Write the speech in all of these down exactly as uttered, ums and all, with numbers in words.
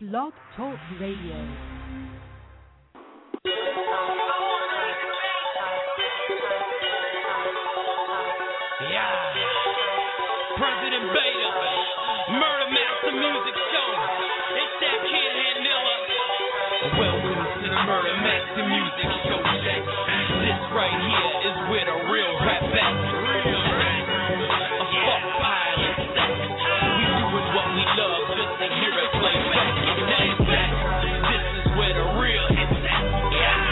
Blog Talk Radio. Yeah, President Beta, Murder Master Music Show. It's that kid Hanilla. Welcome to the Murder Master Music Show. This right here is where the real rap at. Real rap. A fuck pilot. We doing what we love just to hear it play back. Play back. This is where the real hits at. Yeah.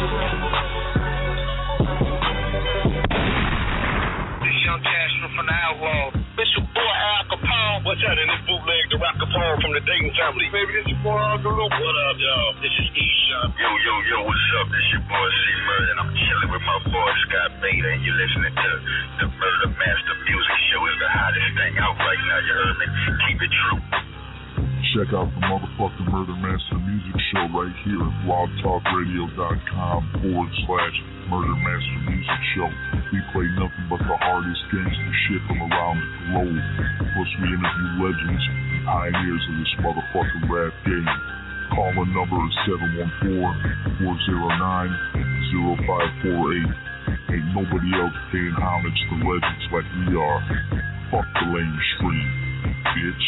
This young Castro from the Outlaw. This your boy Al Capone. What's that in this bootleg? The Rock Capone from the Dayton family. Baby, this your boy Al Capone. What up, y'all? This is E-Shot. Yo, yo, yo, what's up? This your boy C-Murder, and I'm chilling with my boy Scott Beta, and you're listening to the Murder Master Music Show. It's the hottest thing out right now, you heard me? Keep it true. Check out the motherfucking Murder Master Music Show right here at blogtalkradio.com forward slash Murder Master Music Show. We play nothing but the hardest gangster shit from around the globe. Plus we interview legends and pioneers of this motherfucking rap game. Call the number seven one four, four zero nine, zero five four eight. Ain't nobody else paying homage to legends like we are. Fuck the lame stream, bitch.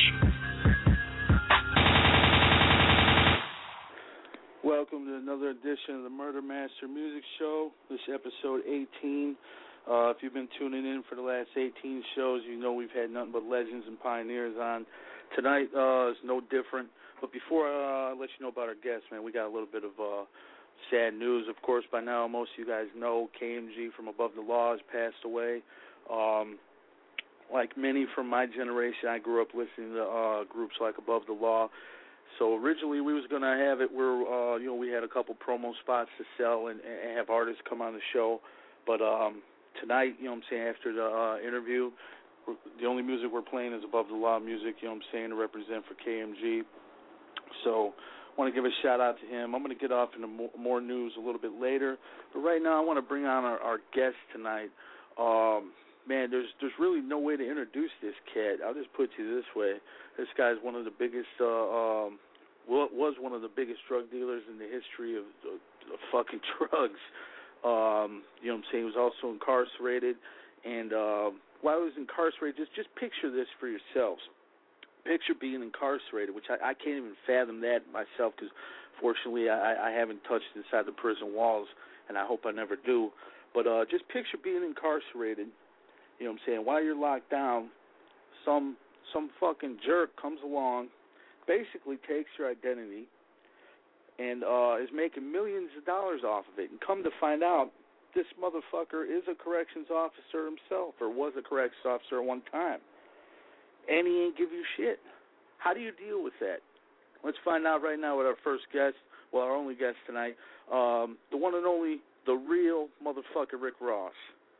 Welcome to another edition of the Murder Master Music Show. This is episode eighteen. Uh, if you've been tuning in for the last eighteen shows, you know we've had nothing but legends and pioneers on. Tonight uh, is no different. But before uh, I let you know about our guests, man, we got a little bit of uh, sad news. Of course, by now most of you guys know K M G from Above the Law has passed away. Um, like many from my generation, I grew up listening to uh, groups like Above the Law. So originally we was gonna have it where uh, you know we had a couple promo spots to sell and, and have artists come on the show, but um, tonight, you know what I'm saying, after the uh, interview, the only music we're playing is Above the Law music. You know what I'm saying, to represent for K M G. So I want to give a shout out to him. I'm gonna get off into more, more news a little bit later, but right now I want to bring on our, our guest tonight. Um, Man, there's there's really no way to introduce this cat. I'll just put you this way: this guy's one of the biggest, uh, um, well, was one of the biggest drug dealers in the history of, of, of fucking drugs. Um, you know what I'm saying? He was also incarcerated, and uh, while he was incarcerated, just just picture this for yourselves. Picture being incarcerated, which I, I can't even fathom that myself, because fortunately I, I haven't touched inside the prison walls, and I hope I never do. But uh, just picture being incarcerated. You know what I'm saying? While you're locked down, some some fucking jerk comes along, basically takes your identity, and uh, is making millions of dollars off of it. And come to find out, this motherfucker is a corrections officer himself, or was a corrections officer at one time. And he ain't give you shit. How do you deal with that? Let's find out right now with our first guest, well, our only guest tonight, um, the one and only, the real motherfucker Rick Ross.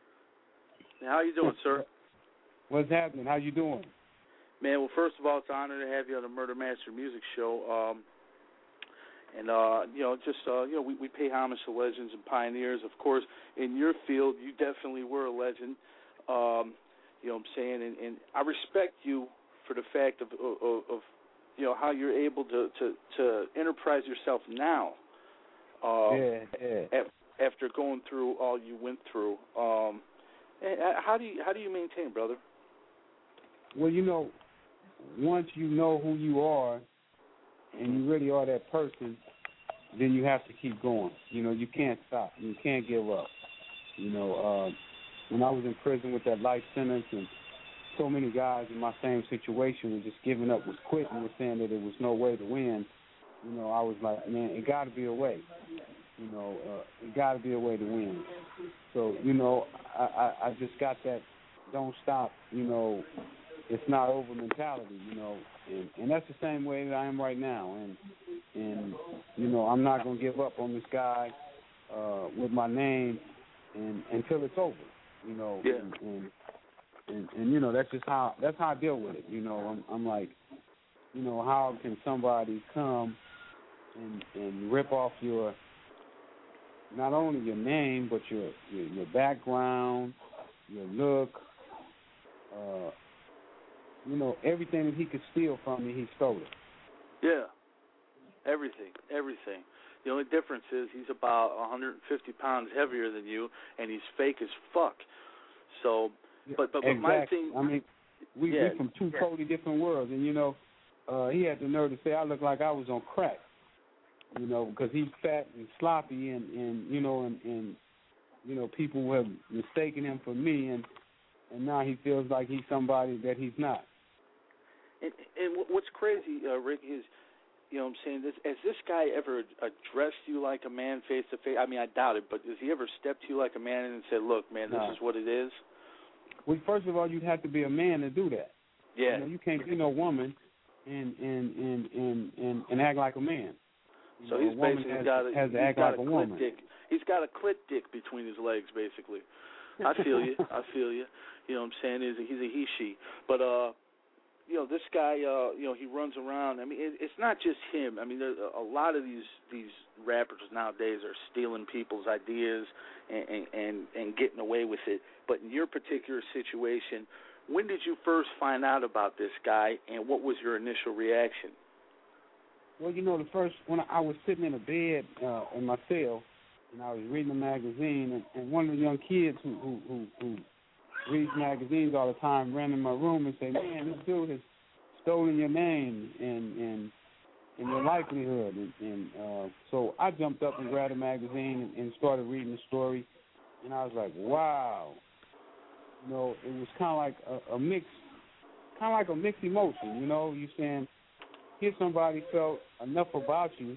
How you doing, sir? What's happening? How you doing? Man, well, first of all, it's an honor to have you on the Murder Master Music Show. Um, and, uh, you know, just, uh, you know, we, we pay homage to legends and pioneers. Of course, in your field, you definitely were a legend. Um, you know what I'm saying? And, and I respect you for the fact of, of, of you know, how you're able to, to, to enterprise yourself now. Uh, yeah, yeah. After going through all you went through. Um How do you how do you maintain, brother? Well, you know, once you know who you are, and you really are that person, then you have to keep going. You know, you can't stop. You can't give up. You know, uh, when I was in prison with that life sentence, and so many guys in my same situation were just giving up, was quitting, was saying that there was no way to win. You know, I was like, man, it got to be a way. You know, uh, it got to be a way to win. So, you know, I, I, I just got that don't stop, you know, it's not over mentality, you know, and, and that's the same way that I am right now. And, and you know, I'm not going to give up on this guy uh, with my name and, until it's over, you know. Yeah. And, and, and, and, you know, that's just how, that's how I deal with it, you know. I'm, I'm like, you know, how can somebody come and, and rip off your, not only your name, but your your, your background, your look, uh, you know, everything that he could steal from me, he stole it. Yeah. everything, everything. The only difference is he's about one hundred fifty pounds heavier than you, and he's fake as fuck. So, but but, but exactly. my thing, I mean, we yeah, we from two yeah. totally different worlds, and you know, uh, he had the nerve to say I looked like I was on crack. You know, because he's fat and sloppy, and, and you know, and, and you know, people have mistaken him for me, and and now he feels like he's somebody that he's not. And, and what's crazy, uh, Rick, is, you know what I'm saying, this, has this guy ever addressed you like a man face to face? I mean, I doubt it, but has he ever stepped to you like a man and said, look, man, this no. is what it is? Well, first of all, you'd have to be a man to do that. Yeah. You know, you can't be no woman and and, and, and, and, and act like a man. You so know, he's a woman basically has, got a, has to he's act got like a a clit woman. dick. He's got a clit dick between his legs, basically. I feel you. I feel you. You know what I'm saying? He's a, he's a he, she. But, uh, you know, this guy, uh, you know, he runs around. I mean, it, it's not just him. I mean, there's a, a lot of these these rappers nowadays are stealing people's ideas and, and, and, and getting away with it. But in your particular situation, when did you first find out about this guy, and what was your initial reaction? Well, you know, the first, when I was sitting in a bed uh, in my cell, and I was reading a magazine, and, and one of the young kids who, who, who, who reads magazines all the time ran in my room and said, man, this dude has stolen your name and and, and your livelihood. And, and uh, so I jumped up and grabbed a magazine and, and started reading the story, and I was like, wow. You know, it was kind of like a, a mix, kind of like a mixed emotion, you know. You saying, here somebody felt enough about you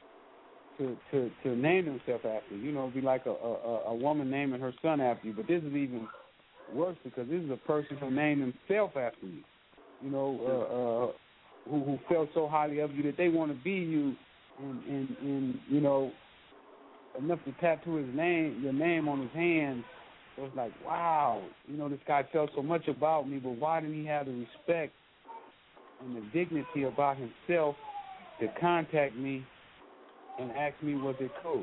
to, to, to name himself after you. You know, it'd be like a, a, a woman naming her son after you. But this is even worse because this is a person who named himself after you. You know, uh, uh, who, who felt so highly of you that they want to be you, and, and, and you know, enough to tattoo his name, your name on his hand. So it's like, wow, you know, this guy felt so much about me, but why didn't he have the respect and the dignity about himself to contact me and ask me was it cool?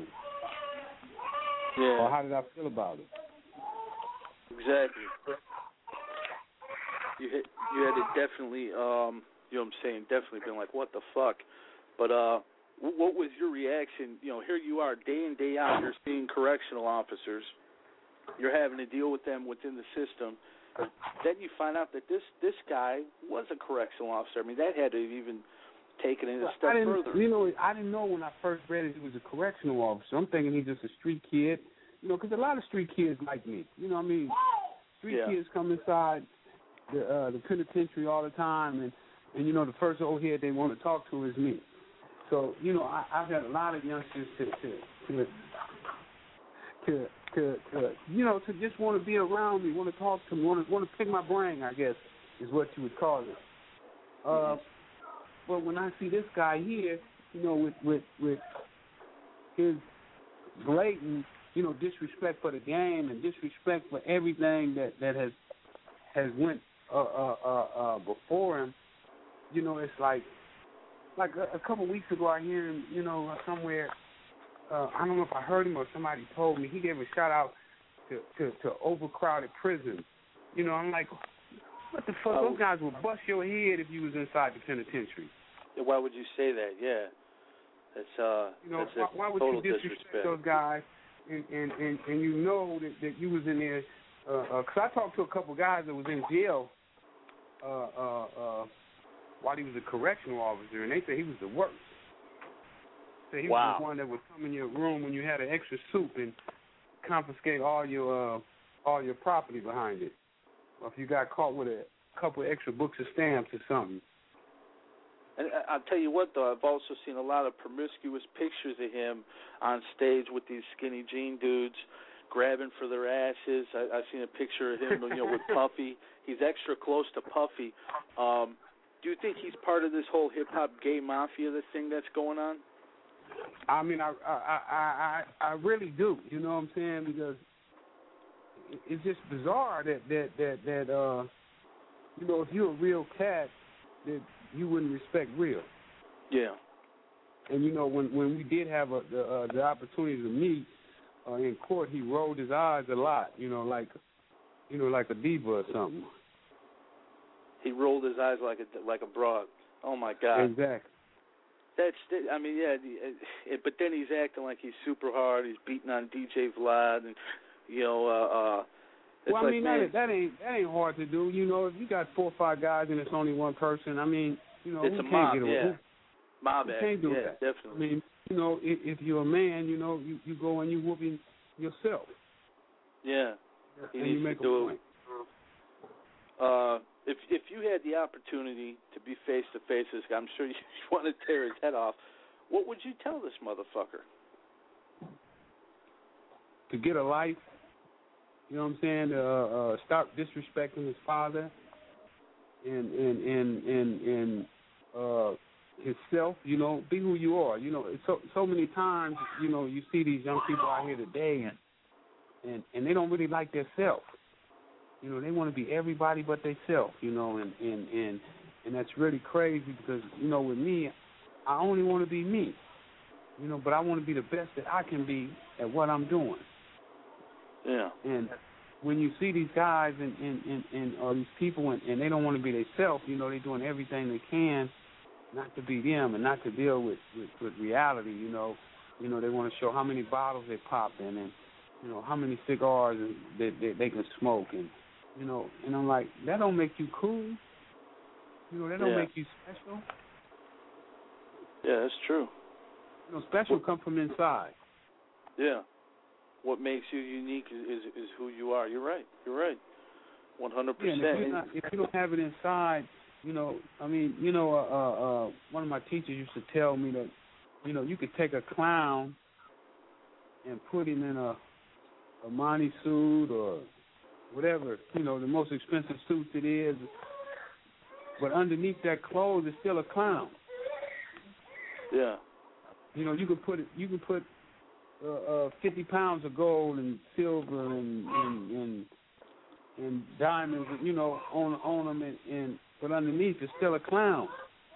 Yeah. Or how did I feel about it? Exactly. You hit, you had to definitely, um, you know what I'm saying, definitely been like, what the fuck? But uh, what was your reaction? You know, here you are, day in, day out, you're seeing correctional officers. You're having to deal with them within the system. Then you find out that this, this guy was a correctional officer. I mean, that had to have even taken it a well, step I didn't, further. You know, I didn't know when I first read it he was a correctional officer. I'm thinking he's just a street kid. You know, because a lot of street kids like me. You know what I mean? Street yeah. kids come inside the uh, the penitentiary all the time, and, and, you know, the first old head they want to talk to is me. So, you know, I, I've had a lot of youngsters to, to, to, to To, to, you know, to just want to be around me, want to talk to me, want to want to pick my brain, I guess, is what you would call it. Uh, but when I see this guy here, you know, with with with his blatant, you know, disrespect for the game and disrespect for everything that, that has has went uh, uh, uh, uh, before him, you know, it's like like a, a couple weeks ago I hear him, you know, somewhere. Uh, I don't know if I heard him or somebody told me, he gave a shout-out to, to, to overcrowded prisons. You know, I'm like, what the fuck? Oh. Those guys would bust your head if you was inside the penitentiary. Why would you say that? Yeah. That's, uh, you know, that's why, why would total you disrespect disrespect. those guys and, and, and, and you know that, that you was in there? Because uh, uh, I talked to a couple guys that was in jail uh, uh, uh, while he was a correctional officer, and they said he was the worst. He wow. was the one that would come in your room when you had an extra soup and confiscate all your uh, all your property behind it. Or if you got caught with a couple of extra books of stamps or something. And I'll tell you what, though, I've also seen a lot of promiscuous pictures of him on stage with these skinny jean dudes grabbing for their asses. I, I've seen a picture of him, you know, with Puffy. He's extra close to Puffy. Um, do you think he's part of this whole hip-hop gay mafia, this thing that's going on? I mean, I, I I I I really do. You know what I'm saying? Because it's just bizarre that that that that uh, you know, if you're a real cat, that you wouldn't respect real. Yeah. And you know, when when we did have a, the uh, the opportunity to meet uh, in court, he rolled his eyes a lot. You know, like you know, like a diva or something. He rolled his eyes like a like a broad. Oh my God. Exactly. That's, the, I mean, yeah, the, uh, but then he's acting like he's super hard. He's beating on D J Vlad, and you know, uh, uh, it's well, I like, mean, man, that, that ain't that ain't hard to do. You know, if you got four or five guys and it's only one person, I mean, you know, it's who a can't mob, get away? yeah, Who, mob who action, can't do yeah, that? definitely. I mean, you know, if, if you're a man, you know, you, you go and you whooping yourself. Yeah, he and needs you make to do a point. it. Uh, if if you had the opportunity to be face to face with this guy, I'm sure you want to tear his head off. What would you tell this motherfucker? To get a life, you know what I'm saying? Uh, uh, stop disrespecting his father and and and and, and uh, himself. You know, be who you are. You know, so so many times, you know, you see these young people out here today, and and, and they don't really like their self. You know, they want to be everybody but they self. You know, and and and and that's really crazy because you know, with me, I only want to be me. You know, but I want to be the best that I can be at what I'm doing. Yeah. And when you see these guys and, and, and, and or these people and, and they don't want to be themselves, you know, they're doing everything they can not to be them and not to deal with, with, with reality, you know. You know, they want to show how many bottles they pop in and, you know, how many cigars they, they, they can smoke. And, you know, and I'm like, that don't make you cool. You know, that don't yeah. make you special. Yeah, that's true. You know, special come from inside. Yeah. What makes you unique is, is is who you are. You're right. You're right. One hundred percent. Yeah, and if, you're not, if you don't have it inside, you know, I mean, you know, uh, uh, uh, one of my teachers used to tell me that, you know, you could take a clown and put him in a a Monty suit or whatever, you know, the most expensive suit it is, but underneath that clothes is still a clown. Yeah. You know, you can put it, you can put uh, uh, fifty pounds of gold and silver and and, and and diamonds, you know, on on them, and, and but underneath it's still a clown.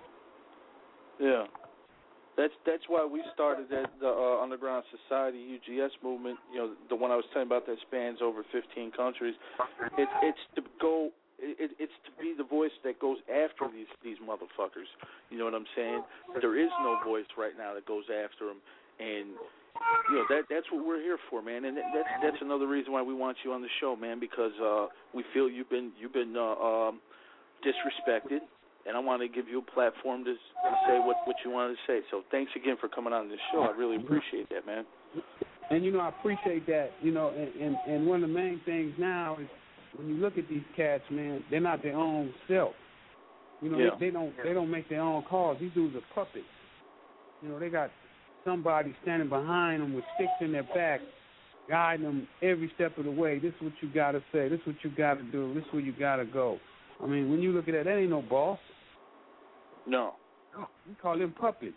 Yeah, that's that's why we started that the uh, Underground Society U G S movement. You know, the one I was telling about that spans over fifteen countries. It's it's to go. It, it's to be the voice that goes after these these motherfuckers. You know what I'm saying? There is no voice right now that goes after them, and you know that that's what we're here for, man. And that's that's another reason why we want you on the show, man, because uh, we feel you've been you've been uh, um, disrespected, and I want to give you a platform to, to say what what you wanted to say. So thanks again for coming on this show. I really appreciate that, man. And you know, I appreciate that. You know, and and, and one of the main things now is, when you look at these cats, man, they're not their own self. You know, yeah. they, they don't they don't make their own calls. These dudes are puppets. You know, they got somebody standing behind them with sticks in their back, guiding them every step of the way. This is what you got to say. This is what you got to do. This is where you got to go. I mean, when you look at that, that ain't no boss. No. We call them puppets.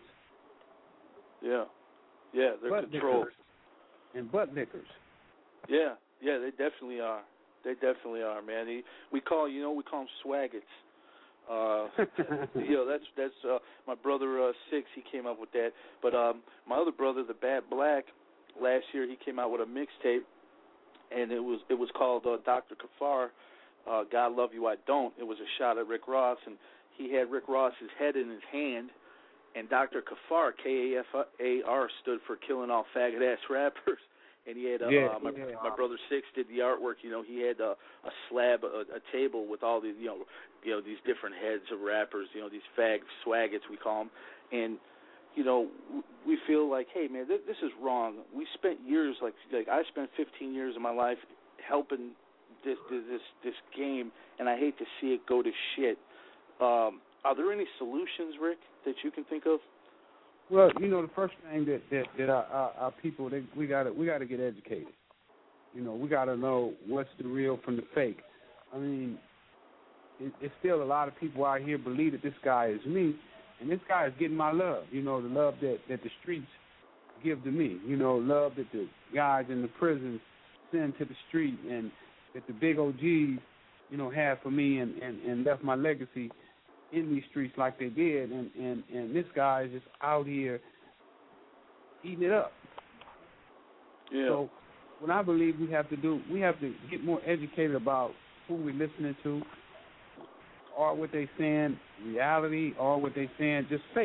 Yeah. Yeah, they're butt controlled. And butt lickers. Yeah. Yeah, they definitely are. They definitely are, man. He, we call, you know, we call them swaggets. Uh, you know, that's that's uh, my brother uh, Six. He came up with that. But um, my other brother, the Bad Black, last year he came out with a mixtape, and it was it was called uh, Doctor Kafar. Uh, God Love You, I Don't. It was a shot at Rick Ross, and he had Rick Ross's head in his hand, and Doctor Kafar, K A F A R, stood for killing all faggot ass rappers. And he had uh, yeah, uh, my, yeah. my brother Six did the artwork. You know, he had a, a slab, a, a table with all these, you know, you know, these different heads of rappers. You know, these fag swaggets we call them. And you know, we feel like, hey man, th- this is wrong. We spent years, like, like I spent fifteen years of my life helping this this this game, and I hate to see it go to shit. Um, are there any solutions, Rick, that you can think of? Well, you know, the first thing that that, that our, our, our people, they, we got to we got to get educated. You know, we got to know what's the real from the fake. I mean, it, it's still a lot of people out here believe that this guy is me, and this guy is getting my love. You know, the love that, that the streets give to me. You know, love that the guys in the prisons send to the street, and that the big O Gs, you know, have for me, and, and, and left my legacy in these streets like they did, and, and, and this guy is just out here eating it up. Yeah. So what I believe we have to do, we have to get more educated about who we're listening to, or what they saying reality, or what they saying just fake.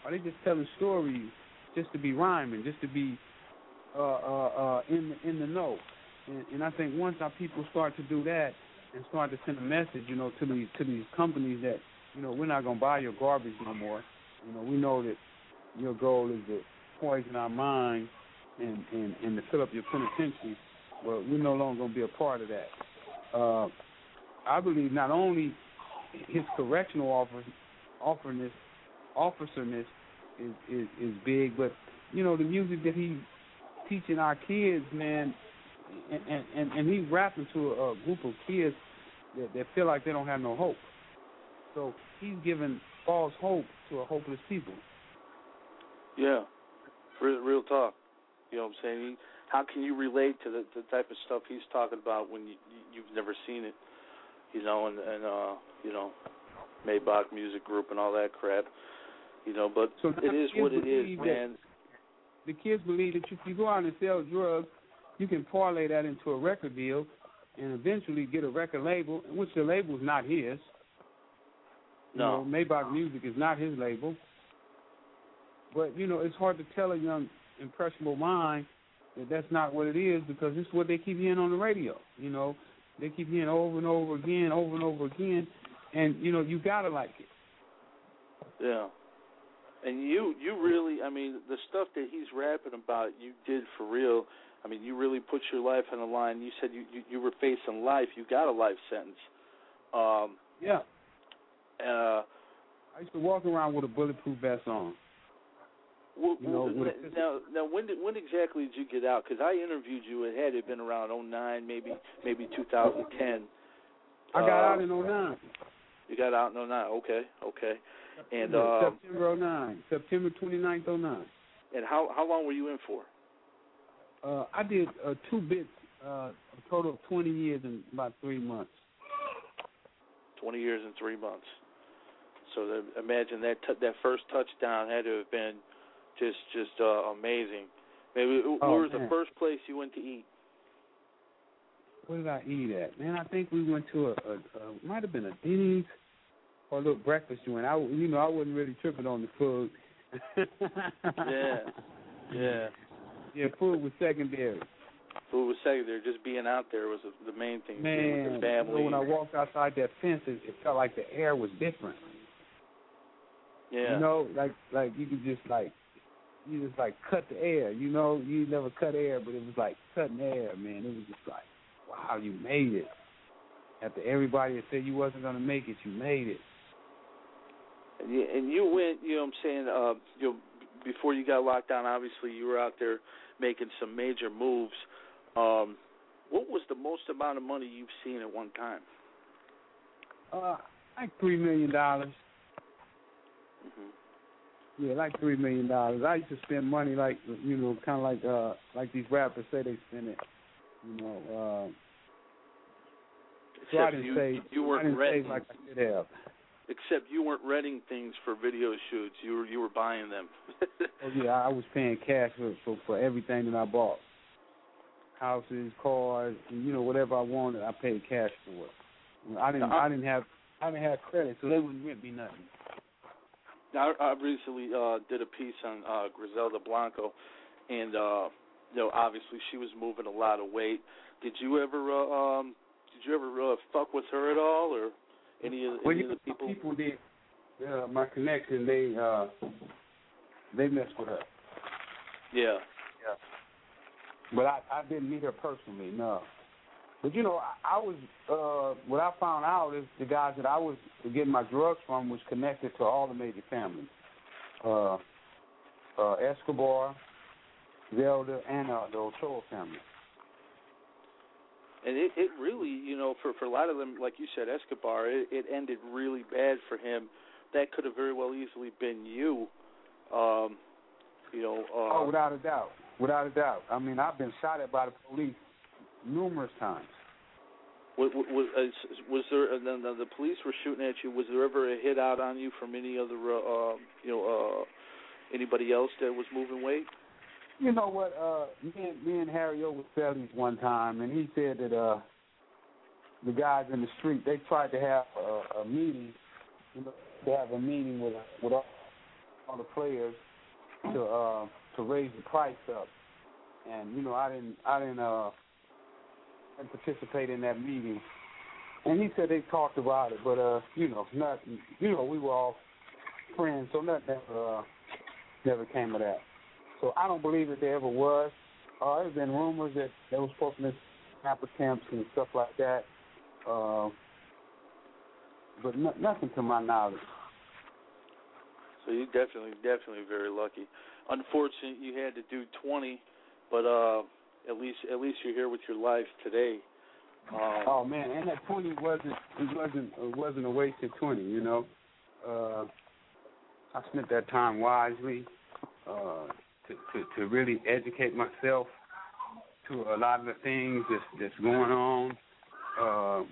Are they just telling stories just to be rhyming, just to be uh, uh, uh, in the, in the know? And, and I think once our people start to do that and start to send a message, you know, to these to these companies that, you know, we're not gonna buy your garbage no more. You know, we know that your goal is to poison our minds and, and, and to fill up your penitentiary, but we're no longer gonna be a part of that. Uh, I believe not only his correctional offer, offerness, officerness is, is is big, but you know the music that he's teaching our kids, man, and and, and he's rapping to a, a group of kids that, that feel like they don't have no hope. So he's giving false hope to a hopeless people. Yeah, real, real talk. You know what I'm saying? How can you relate to the, the type of stuff he's talking about when you, you've never seen it? You know, and, and uh, you know, Maybach Music Group and all that crap. You know, but so it is what it is, man. The kids believe that if you go out and sell drugs, you can parlay that into a record deal and eventually get a record label, which the label is not his. No. You know, Maybach Music is not his label. But, you know, it's hard to tell a young, impressionable mind that that's not what it is because it's what they keep hearing on the radio. You know, they keep hearing over and over again, over and over again, and, you know, you got to like it. Yeah. And you, you really, I mean, the stuff that he's rapping about, you did for real. I mean, you really put your life on the line. You said you, you, you were facing life. You got a life sentence. Um, yeah. Uh, I used to walk around with a bulletproof vest on. Well, you know, well, now, now, when did when exactly did you get out? Because I interviewed you. It had it been around oh nine, maybe maybe two thousand ten. I got uh, out in oh nine. You got out in oh nine. Okay, okay. And yeah, uh, September oh nine, September twenty-ninth, oh nine. And how how long were you in for? Uh, I did uh, two bits, uh, a total of twenty years and about three months. Twenty years and three months. So the, imagine that t- that first touchdown had to have been just just uh, amazing. Maybe oh, where was man. the first place you went to eat? Where did I eat at? Man, I think we went to a, a, a might have been a Denny's or a little breakfast joint. I, you know, I wasn't really tripping on the food. yeah, yeah, yeah. Food was secondary. Food was secondary. Just being out there was the main thing. Man, being with the family. You know, when I walked outside that fence, it, it felt like the air was different. Yeah. You know, like like you could just like you just like cut the air. You know, you never cut air, but it was like cutting air, man. It was just like, wow, you made it. After everybody had said you wasn't gonna make it, you made it. And you, and you went, you know what I'm saying, uh, you know, before you got locked down, obviously you were out there making some major moves. Um, what was the most amount of money you've seen at one time? Uh, like three million dollars. Mm-hmm. Yeah, like three million dollars. I used to spend money like, you know, kind of like uh, like these rappers say they spend it. You know, uh, so I didn't you, say you weren't I didn't renting, say like I should have. Except you weren't renting things for video shoots. You were you were buying them. Oh yeah, I was paying cash for, for for everything that I bought. Houses, cars, and, you know, whatever I wanted, I paid cash for it. I didn't. Now, I didn't have. I didn't have credit, so they wouldn't rent me nothing. Now, I, I recently uh, did a piece on uh, Griselda Blanco, and uh, you know, obviously she was moving a lot of weight. Did you ever, uh, um, did you ever uh, fuck with her at all, or any of, well, any you of the people? People did. Uh, my connection, they uh, they messed with her. Yeah. Yeah. But I, I didn't meet her personally, no. But, you know, I, I was, uh, what I found out is the guys that I was getting my drugs from was connected to all the major families. Uh, uh, Escobar, Zelda, and uh, the Ochoa family. And it, it really, you know, for, for a lot of them, like you said, Escobar, it, it ended really bad for him. That could have very well easily been you. Um, you know. Uh, oh, without a doubt. Without a doubt. I mean, I've been shot at by the police numerous times. Was, was, was there? And then the police were shooting at you. Was there ever a hit out on you from any other, uh, you know, uh, anybody else that was moving weight? You know what? Uh, me and me and Harry O was Cellies one time, and he said that uh, the guys in the street, they tried to have a, a meeting. You know, to have a meeting with with all, all the players to uh, to raise the price up, and you know I didn't I didn't uh didn't participate in that meeting. And he said they talked about it, but uh you know nothing. You know we were all friends, so nothing ever uh, never came of that. So I don't believe that there ever was. Uh, there's been rumors that there was supposed to be snapper camps and stuff like that, uh, but no, nothing to my knowledge. So you definitely, definitely very lucky. Unfortunate you had to do twenty, but uh, at least, at least you're here with your life today. Um, oh man, and that twenty wasn't, it wasn't, it wasn't a wasted twenty. You know, uh, I spent that time wisely uh, to, to to really educate myself to a lot of the things that's that's going on. Uh,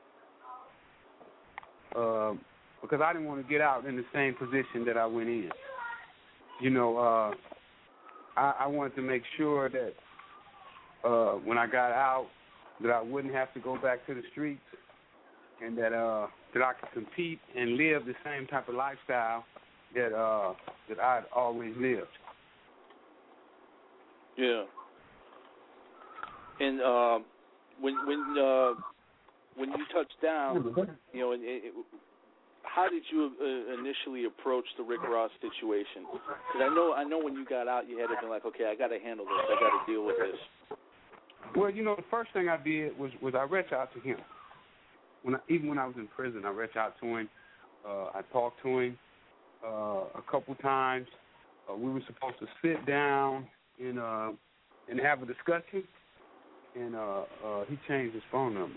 uh, because I didn't want to get out in the same position that I went in. You know, uh, I, I wanted to make sure that uh, when I got out, that I wouldn't have to go back to the streets, and that uh, that I could compete and live the same type of lifestyle that uh, that I'd always lived. Yeah. And uh, when when uh, when you touched down, you know, it, it, how did you uh, initially approach the Rick Ross situation? Because I know, I know when you got out, you had to be like, okay, I got to handle this. I got to deal with this. Well, you know, the first thing I did was, was I reached out to him. When I, even when I was in prison, I reached out to him. Uh, I talked to him uh, a couple times. Uh, we were supposed to sit down and uh, and have a discussion, and uh, uh, he changed his phone number.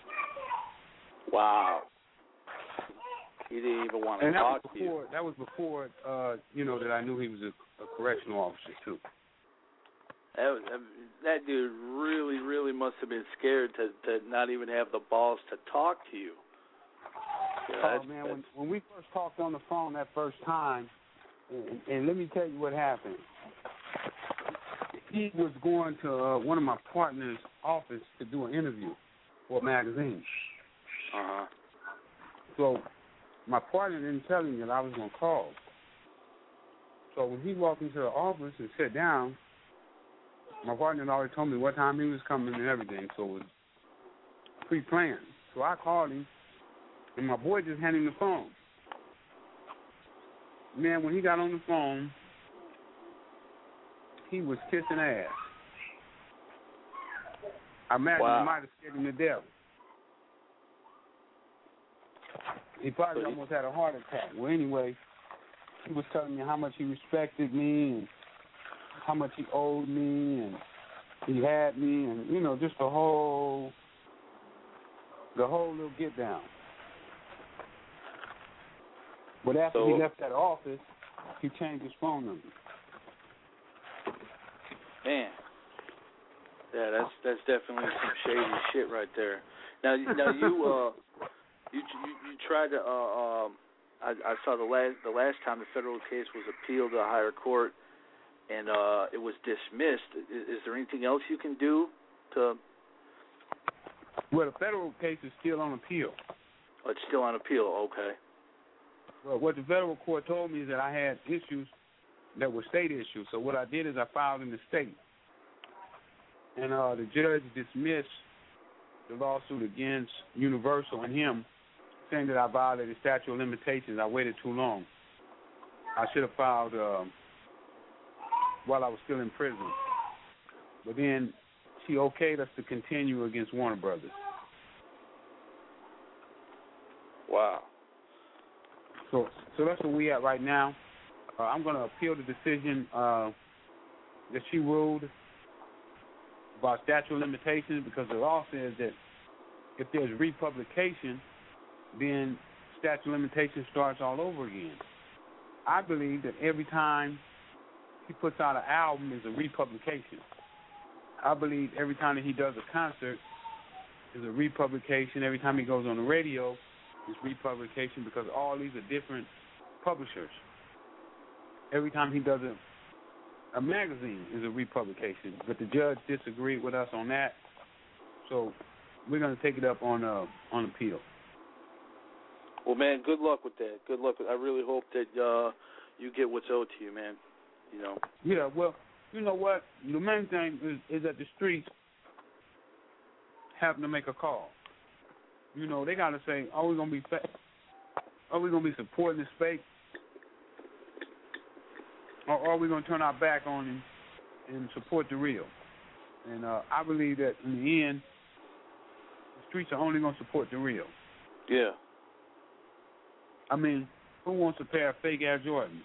Wow. He didn't even want to and talk that was to before, you. That was before, uh, you know, that I knew he was a, a correctional officer, too. That, was, that dude really, really must have been scared to, to not even have the balls to talk to you. Yeah, oh, that's, man, that's, when, when we first talked on the phone that first time, and, and let me tell you what happened. He was going to uh, one of my partner's office to do an interview for a magazine. Uh-huh. So my partner didn't tell me that I was going to call. So when he walked into the office and sat down, my partner had already told me what time he was coming and everything, so it was pre-planned. So I called him, and my boy just handed him the phone. Man, when he got on the phone, he was kissing ass. I imagine wow. it might have scared him to death. He probably almost had a heart attack. Well, anyway, he was telling me how much he respected me and how much he owed me and he had me and, you know, just the whole, the whole little get down. But after so, he left that office, he changed his phone number. Man. Yeah, that's that's definitely some shady shit right there. Now, now you uh, you you, you tried to. Uh, um, I, I saw the last the last time the federal case was appealed to a higher court, and uh, it was dismissed. Is, is there anything else you can do to? Well, the federal case is still on appeal. Oh, it's still on appeal. Okay. Well, what the federal court told me is that I had issues that were state issues. So what I did is I filed in the state. And uh, the judge dismissed the lawsuit against Universal and him, saying that I violated statute of limitations. I waited too long. I should have filed uh, while I was still in prison. But then she okayed us to continue against Warner Brothers. Wow. So, so that's where we at right now. Uh, I'm going to appeal the decision uh, that she ruled about statute of limitations, because the law says that if there's republication, then statute of limitations starts all over again. I believe that every time he puts out an album is a republication. I believe every time that he does a concert is a republication. Every time he goes on the radio is republication, because all these are different publishers. Every time he does a A magazine is a republication, but the judge disagreed with us on that, so we're going to take it up on uh, on appeal. Well, man, good luck with that. Good luck. With, I really hope that uh, you get what's owed to you, man. You know. Yeah, well, you know what? The main thing is, is that the streets have to make a call. You know, they got to say, are we going to be fake? Are we going to be supporting this fake? Or are we going to turn our back on him and support the real? And uh, I believe that in the end, the streets are only going to support the real. Yeah. I mean, who wants a pair of fake Air Jordans?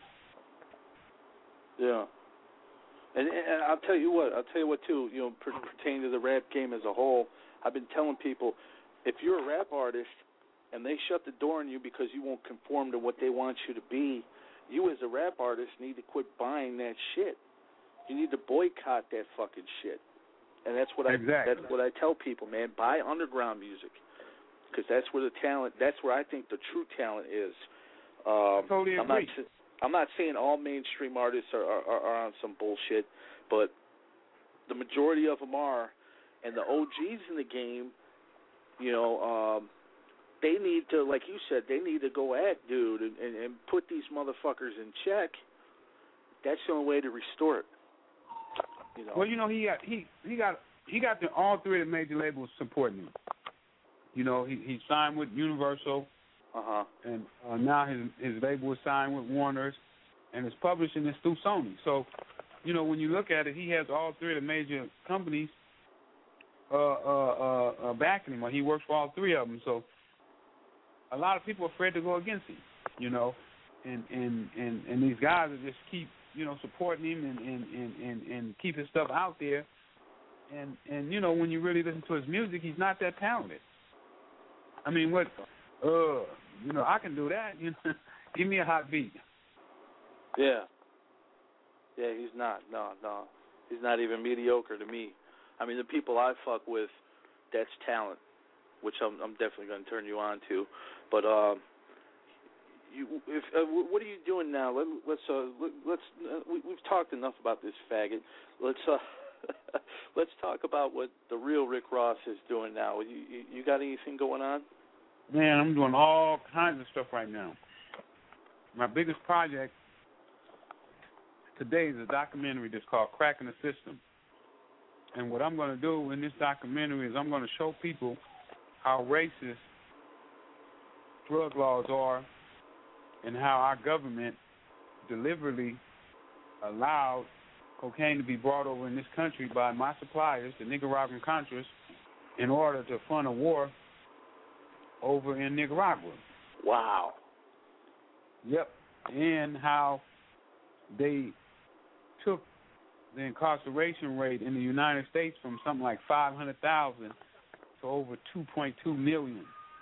Yeah. And, and I'll tell you what, I'll tell you what, too, you know, pertaining to the rap game as a whole, I've been telling people, if you're a rap artist and they shut the door on you because you won't conform to what they want you to be, you as a rap artist need to quit buying that shit. You need to boycott that fucking shit. And that's what I exactly. that's what I tell people, man. Buy underground music, because that's where the talent. That's where I think the true talent is. Um, totally agree. I'm not. I'm not saying all mainstream artists are, are, are on some bullshit, but the majority of them are, and the O Gs in the game, you know, um, they need to, like you said, they need to go at dude and, and, and put these motherfuckers in check. That's the only way to restore it. You know? Well, you know, he got he he got he got the, all three of the major labels supporting him. You know, he he signed with Universal, uh-huh. and uh, now his his label is signed with Warner's, and it's publishing this through Sony. So, you know, when you look at it, he has all three of the major companies uh, uh, uh, uh, backing him. Or he works for all three of them. So, a lot of people are afraid to go against him. You know, and and and, and these guys are just keep. you know, supporting him and, and, and, and, and keep his stuff out there. And, and, you know, when you really listen to his music, he's not that talented. I mean, what, uh, you know, I can do that. You know, give me a hot beat. Yeah. Yeah, he's not. No, no. He's not even mediocre to me. I mean, the people I fuck with, that's talent, which I'm, I'm definitely going to turn you on to. But, um, You, if, uh, what are you doing now? Let, let's uh, let, let's uh, we, we've talked enough about this faggot. Let's uh, let's talk about what the real Rick Ross is doing now. You, you you got anything going on? Man, I'm doing all kinds of stuff right now. My biggest project today is a documentary that's called Cracking the System. And what I'm going to do in this documentary is I'm going to show people how racist drug laws are, and how our government deliberately allowed cocaine to be brought over in this country by my suppliers, the Nicaraguan Contras, in order to fund a war over in Nicaragua. Wow. Yep. And how they took the incarceration rate in the United States from something like five hundred thousand to over two point two million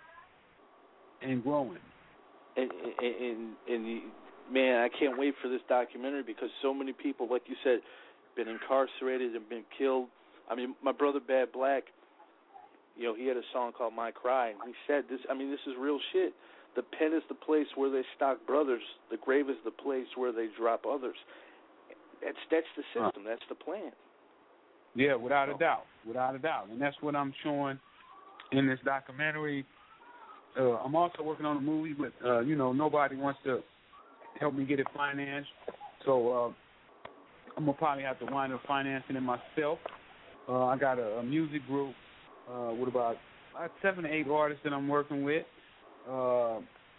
and growing. And, and, and, man, I can't wait for this documentary because so many people, like you said, been incarcerated and been killed. I mean, my brother Bad Black, you know, he had a song called My Cry, and he said this, I mean, this is real shit. The pen is the place where they stock brothers. The grave is the place where they drop others. That's that's the system. That's the plan. Yeah, without a doubt. Without a doubt. And that's what I'm showing in this documentary. Uh, I'm also working on a movie, but, uh, you know, nobody wants to help me get it financed. So uh, I'm going to probably have to wind up financing it myself. Uh, I got a, a music group uh, with about, about seven to eight artists that I'm working with. Uh,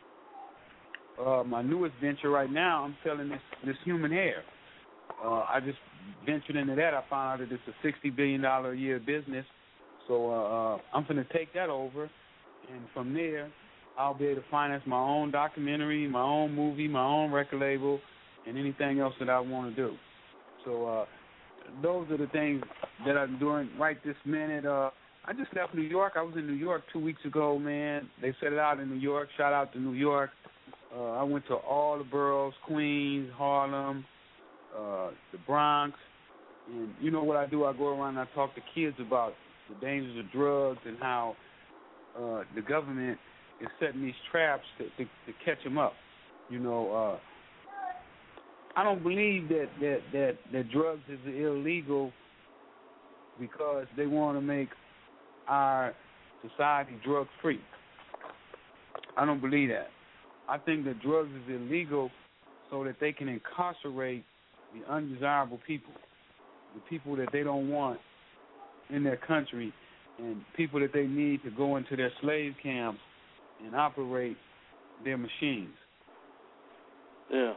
uh, my newest venture right now, I'm selling this, this human hair. Uh, I just ventured into that. I found out that it's a sixty billion dollars a year business. So uh, uh, I'm going to take that over. And from there, I'll be able to finance my own documentary, my own movie, my own record label, and anything else that I want to do. So uh, those are the things that I'm doing right this minute. Uh, I just left New York. I was in New York two weeks ago, man. They set it out in New York. Shout out to New York. Uh, I went to all the boroughs, Queens, Harlem, uh, the Bronx. And you know what I do? I go around and I talk to kids about the dangers of drugs and how Uh, the government is setting these traps to, to, to catch them up. You know, uh, I don't believe that, that, that, that drugs is illegal because they want to make our society drug-free. I don't believe that. I think that drugs is illegal so that they can incarcerate the undesirable people, the people that they don't want in their country, and people that they need to go into their slave camps and operate their machines. Yeah.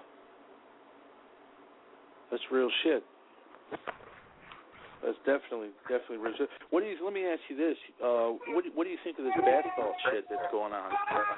That's real shit. That's definitely, definitely real shit. What do you? Let me ask you this. Uh, what do, what do you think of this basketball shit that's going on?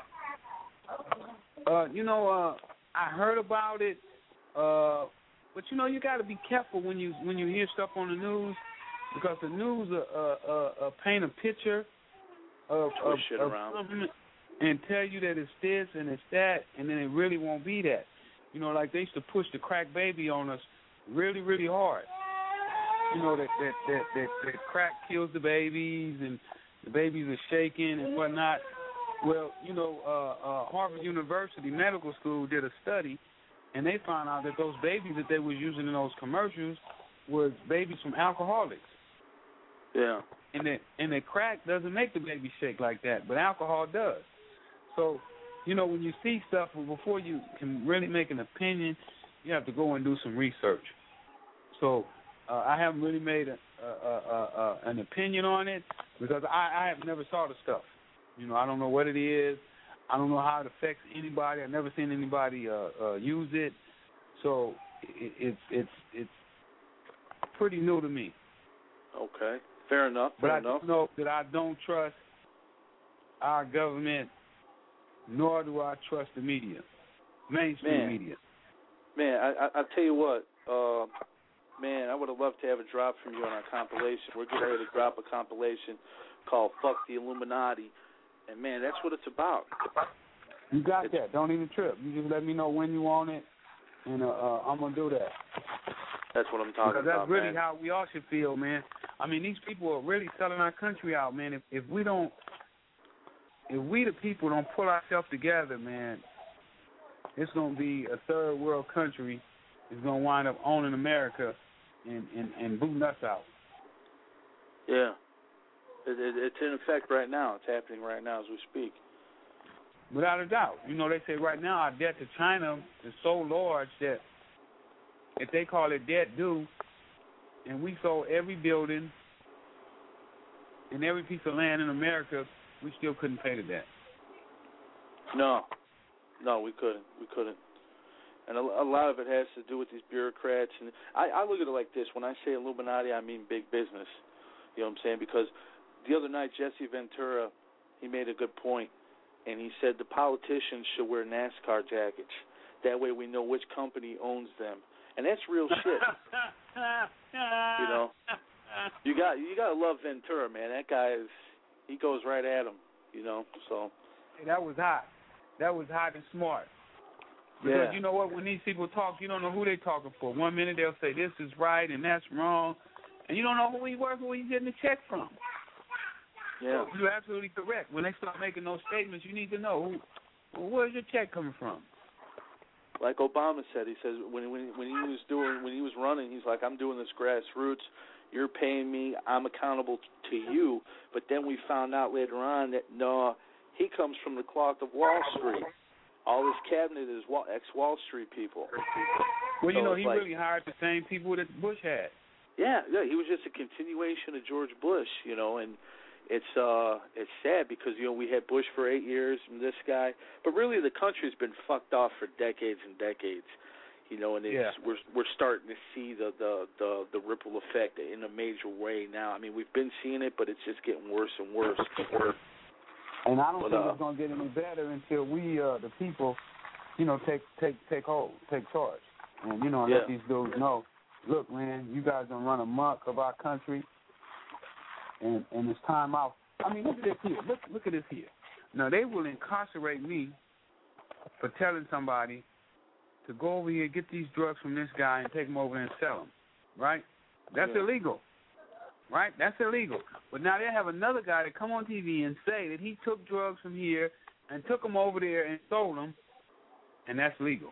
Uh, you know, uh, I heard about it, uh, but you know, you got to be careful when you when you hear stuff on the news, because the news uh, uh, uh, uh, paint a picture of, of, shit of around. something and tell you that it's this and it's that, and then it really won't be that. You know, like they used to push the crack baby on us really, really hard. You know, that that, that, that, that crack kills the babies and the babies are shaking and whatnot. Well, you know, uh, uh, Harvard University Medical School did a study, and they found out that those babies that they was using in those commercials were babies from alcoholics. Yeah. And that and that crack doesn't make the baby shake like that, but alcohol does. So, you know, when you see stuff, before you can really make an opinion, you have to go and do some research. So uh, I haven't really made a, a, a, a, an opinion on it because I, I have never saw the stuff. You know, I don't know what it is. I don't know how it affects anybody. I've never seen anybody uh, uh, use it. So it, it's it's it's pretty new to me. Okay, fair enough. Fair but I enough. do know that I don't trust our government, nor do I trust the media, mainstream Man. media. Man, I, I, I'll tell you what. Uh, man, I would have loved to have a drop from you on our compilation. We're getting ready to drop a compilation called "Fuck the Illuminati." And, man, that's what it's about. You got it's, that. Don't even trip. You just let me know when you want it, and uh, uh, I'm going to do that. That's what I'm talking because that's about, really man. how we all should feel, man. I mean, these people are really selling our country out, man. If, if we don't, if we the people don't pull ourselves together, man, it's going to be a third world country. It's going to wind up owning America and, and, and booting us out. Yeah. It, it, it's in effect right now. It's happening right now as we speak. Without a doubt. You know, they say right now our debt to China is so large that if they call it debt due, and we sold every building and every piece of land in America, we still couldn't pay the debt. No. No, we couldn't. We couldn't. And a, a lot of it has to do with these bureaucrats. And I, I look at it like this. When I say Illuminati, I mean big business. You know what I'm saying? Because the other night, Jesse Ventura, he made a good point, and he said the politicians should wear NASCAR jackets. That way we know which company owns them. And that's real shit. You know? You got you got to love Ventura, man. That guy is, he goes right at him, you know? So. Hey, that was hot. That was hot and smart. Because yeah. you know what? When these people talk, you don't know who they're talking for. One minute they'll say this is right and that's wrong. And you don't know who he works, who he's getting the check from. Yeah. So you're absolutely correct. When they start making those statements, you need to know who, where's your check coming from. Like Obama said, he says when when when he was doing when he was running, he's like, I'm doing this grassroots. You're paying me. I'm accountable to you. But then we found out later on that no, he comes from the cloth of Wall Street. All his cabinet is ex-Wall Street people. Well, you so know, he like, really hired the same people that Bush had. Yeah, yeah, he was just a continuation of George Bush, you know, and it's uh it's sad because, you know, we had Bush for eight years and this guy, but really the country's been fucked off for decades and decades, you know, and it's yeah. we're we're starting to see the, the, the, the ripple effect in a major way now. I mean, we've been seeing it, but it's just getting worse and worse. And I don't but, think uh, it's going to get any better until we, uh, the people, you know, take take take hold, take charge, and, you know, yeah. let these dudes know, look, man, you guys done run amok of our country, and and it's time out. I mean, look at this here. Look, look at this here. Now, they will incarcerate me for telling somebody to go over here, get these drugs from this guy, and take them over there and sell them, right? That's yeah. illegal, right? That's illegal. But now they have another guy to come on T V and say that he took drugs from here and took them over there and sold them, and that's legal.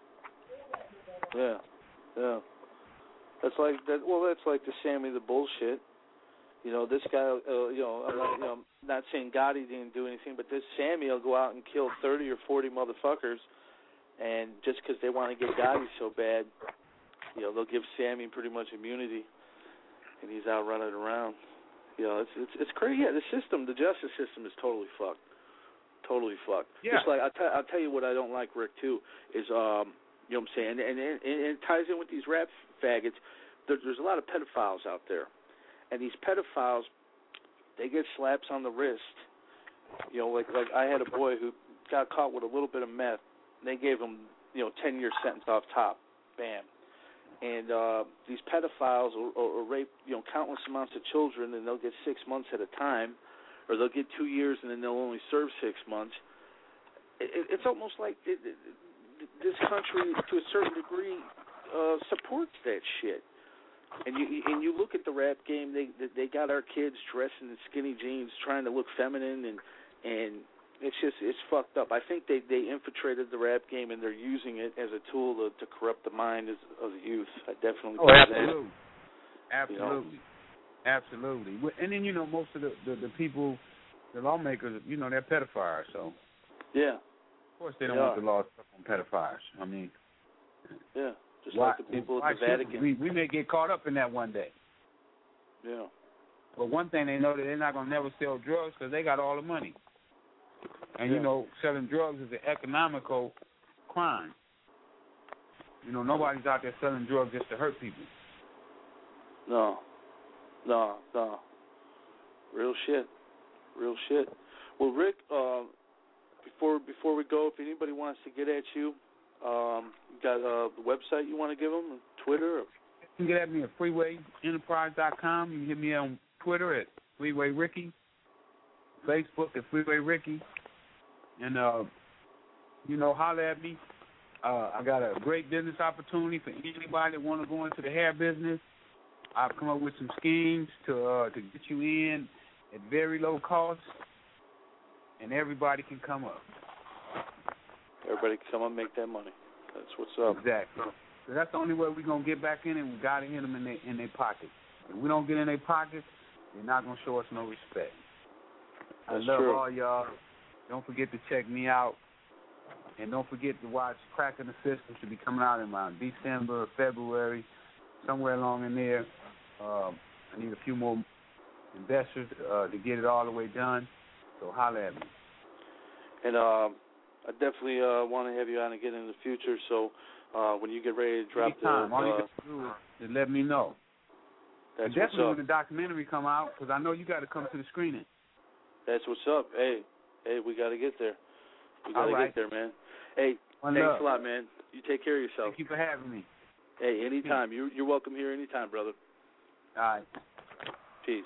Yeah, yeah. That's like that. Well, that's like the Sammy the bullshit. You know, this guy. Uh, you know, I'm not, you know, not saying Gotti didn't do anything, but this Sammy will go out and kill thirty or forty motherfuckers, and just because they want to get Gotti so bad, you know, they'll give Sammy pretty much immunity, and he's out running around. You know, it's it's it's crazy. Yeah, the system, the justice system, is totally fucked. Totally fucked. Yeah. Just like I'll, t- I'll tell you what I don't like, Rick, too, is um, you know what I'm saying, and, and, and, and it ties in with these rap faggots. There, there's a lot of pedophiles out there, and these pedophiles, they get slaps on the wrist. You know, like like I had a boy who got caught with a little bit of meth. And they gave him, you know, ten year sentence off top. Bam. And uh, these pedophiles will, will, will rape, you know, countless amounts of children, and they'll get six months at a time, or they'll get two years and then they'll only serve six months. It, it's almost like it, it, this country, to a certain degree, uh, supports that shit. And you and you look at the rap game, they they got our kids dressing in skinny jeans, trying to look feminine, and and it's just it's fucked up. I think they, they infiltrated the rap game, and they're using it as a tool to, to corrupt the mind of, of the youth. I definitely oh, think absolutely, that. absolutely, you know? absolutely. And then you know most of the, the, the people, the lawmakers, you know, they're pedophiles. So yeah, of course they don't they want are. the law stuck on pedophiles. I mean, yeah, just why, like the people why at the Vatican. We, we may get caught up in that one day. Yeah. But one thing they know that they're not gonna never sell drugs because they got all the money. And, yeah. you know, selling drugs is an economical crime. You know, nobody's out there selling drugs just to hurt people. No. No, no. Real shit. Real shit. Well, Rick, uh, before before we go, if anybody wants to get at you, um, you got uh, the website you want to give them, Twitter? Or? You can get at me at freeway enterprise dot com. You can hit me on Twitter at Freeway Ricky, Facebook at Freeway Ricky. And, uh, you know, holler at me. Uh, I got a great business opportunity for anybody that want to go into the hair business. I've come up with some schemes to uh, to get you in at very low cost, and everybody can come up. Everybody can come up and make that money. That's what's up. Exactly. So that's the only way we're going to get back in, and we got to hit them in their, in their pockets. If we don't get in their pockets, they're not going to show us no respect. That's I love true. all y'all. Don't forget to check me out. And don't forget to watch Cracking the System. Should be coming out in around December or February, somewhere along in there. Um, I need a few more investors uh, to get it all the way done. So holler at me. And uh, I definitely uh, want to have you on again in the future. So uh, when you get ready to drop Anytime. the... All you Uh, got to do is let me know. that's and what's definitely up. when the documentary come out, because I know you got to come to the screening. That's what's up. Hey, hey, we got to get there. We got to All right. get there, man. Hey, One thanks love. a lot, man. You take care of yourself. Thank you for having me. Hey, anytime. You, you're welcome here anytime, brother. All right. Peace.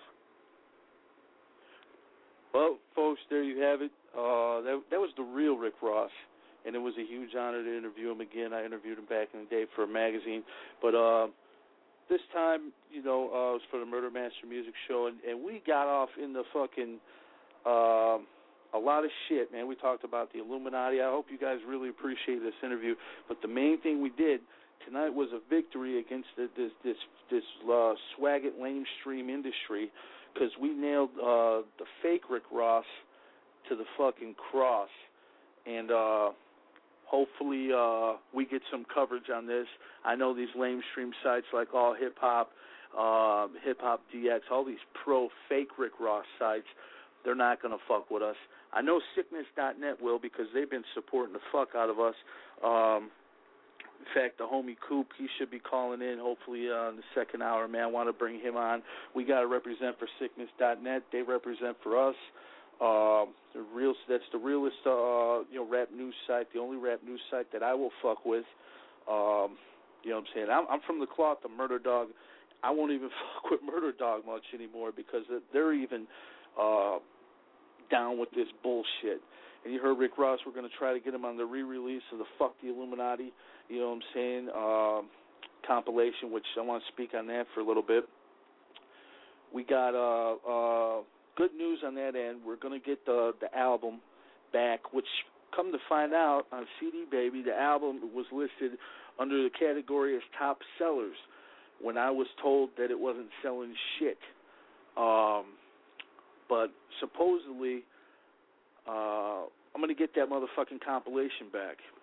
Well, folks, there you have it. Uh, that, that was the real Rick Ross, and it was a huge honor to interview him again. I interviewed him back in the day for a magazine. But uh, this time, you know, uh, it was for the Murder Master Music Show, and, and we got off in the fucking... Uh, a lot of shit, man. We talked about the Illuminati. I hope you guys really appreciate this interview. But the main thing we did tonight was a victory against the, this this this uh, swagget lamestream industry, because we nailed uh, the fake Rick Ross to the fucking cross. And uh, hopefully uh, we get some coverage on this. I know these lamestream sites like All Hip Hop, uh, Hip Hop D X, all these pro fake Rick Ross sites, they're not going to fuck with us. I know sickness dot net will, because they've been supporting the fuck out of us. Um, in fact, the homie Coop, he should be calling in hopefully uh, in the second hour, man. I want to bring him on. We got to represent for sickness dot net. They represent for us. Uh, the real, that's the realest uh, you know, rap news site, the only rap news site that I will fuck with. Um, you know what I'm saying? I'm, I'm from the cloth of Murder Dog. I won't even fuck with Murder Dog much anymore, because they're even... Uh, down with this bullshit. And you heard Rick Ross, we're going to try to get him on the re-release of the Fuck the Illuminati, you know what I'm saying, um, compilation, which I want to speak on that for a little bit. We got uh, uh, good news on that end. We're going to get the, the album back, which, come to find out, on C D Baby, the album was listed under the category as top sellers, when I was told that it wasn't selling shit. Um... But supposedly, uh, I'm going to get that motherfucking compilation back.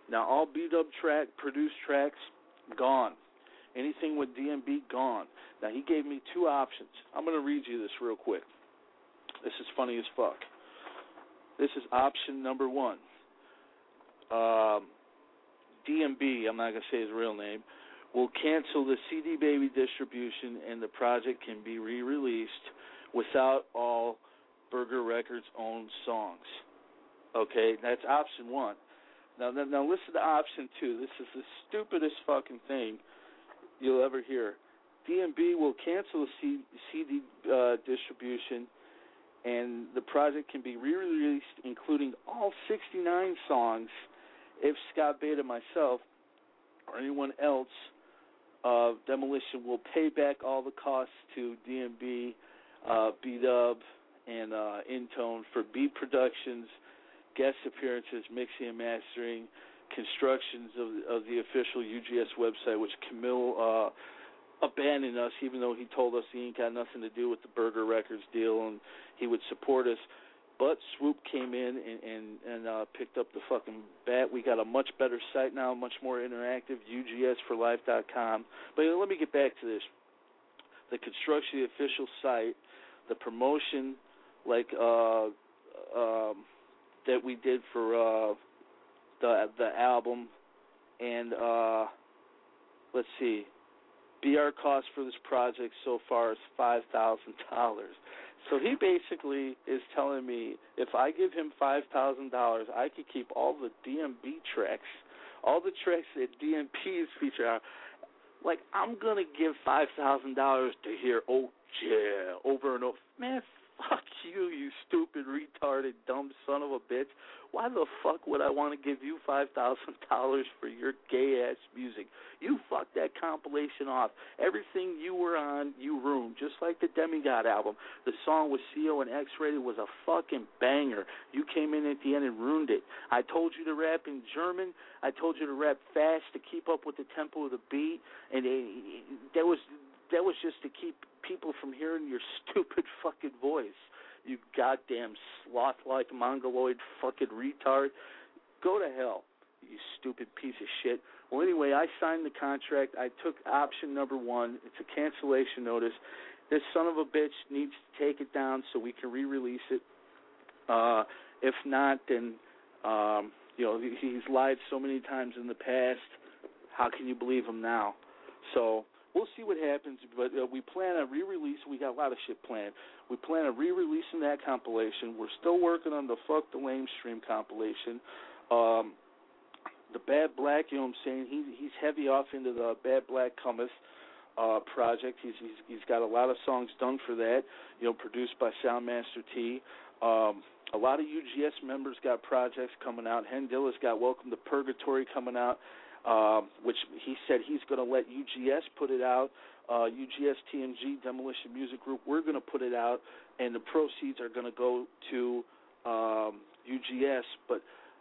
Now, all B-Dub track, produced tracks, gone. Anything with D M B, gone. Now, he gave me two options. I'm going to read you this real quick. This is funny as fuck. This is option number one. Um, D M B, I'm not going to say his real name, will cancel the C D Baby distribution and the project can be re-released without all Burger Records' own songs. Okay, that's option one. Now, now, now listen to option two. This is the stupidest fucking thing you'll ever hear. D M B will cancel the C- CD uh, distribution and the project can be re-released, including all sixty-nine songs, if Scott Beta, myself, or anyone else of uh, Demolition will pay back all the costs to D M B, uh, B-Dub, and uh, Intone for beat productions, guest appearances, mixing and mastering, constructions of, of the official U G S website, which Camille uh, abandoned us, even though he told us he ain't got nothing to do with the Burger Records deal and he would support us. But Swoop came in and and, and uh, picked up the fucking bat. We got a much better site now, much more interactive, U G S for life dot com. But you know, let me get back to this. The construction of the official site, the promotion, like uh, um, that we did for uh, the the album, and uh, let's see, B R cost for this project so far is five thousand dollars. So he basically is telling me if I give him five thousand dollars, I could keep all the D M B tracks, all the tracks that D M P is featured on. Like, I'm going to give five thousand dollars to hear, oh, yeah, over and over. Man, fuck you, you stupid, retarded, dumb son of a bitch. Why the fuck would I want to give you five thousand dollars for your gay-ass music? You fucked that compilation off. Everything you were on, you ruined, just like the Demigod album. The song with C O and X-Rated was a fucking banger. You came in at the end and ruined it. I told you to rap in German. I told you to rap fast to keep up with the tempo of the beat, and it, that was that was just to keep people from hearing your stupid fucking voice. You goddamn sloth-like mongoloid fucking retard. Go to hell, you stupid piece of shit. Well, anyway, I signed the contract. I took option number one. It's a cancellation notice. This son of a bitch needs to take it down so we can re-release it. Uh, if not, then, um, you know, he's lied so many times in the past. How can you believe him now? So we'll see what happens, but uh, we plan on re-releasing. We got a lot of shit planned. We plan on re-releasing that compilation. We're still working on the Fuck the Lame Stream compilation. Um, the Bad Black, you know what I'm saying, he, he's heavy off into the Bad Black Cometh uh, project. He's, he's He's got a lot of songs done for that, you know, produced by Soundmaster T. Um, a lot of U G S members got projects coming out. Hen Dilla's got Welcome to Purgatory coming out. Um, which he said he's going to let U G S put it out. Uh, U G S T M G, Demolition Music Group, we're going to put it out, and the proceeds are going to go to um, U G S. But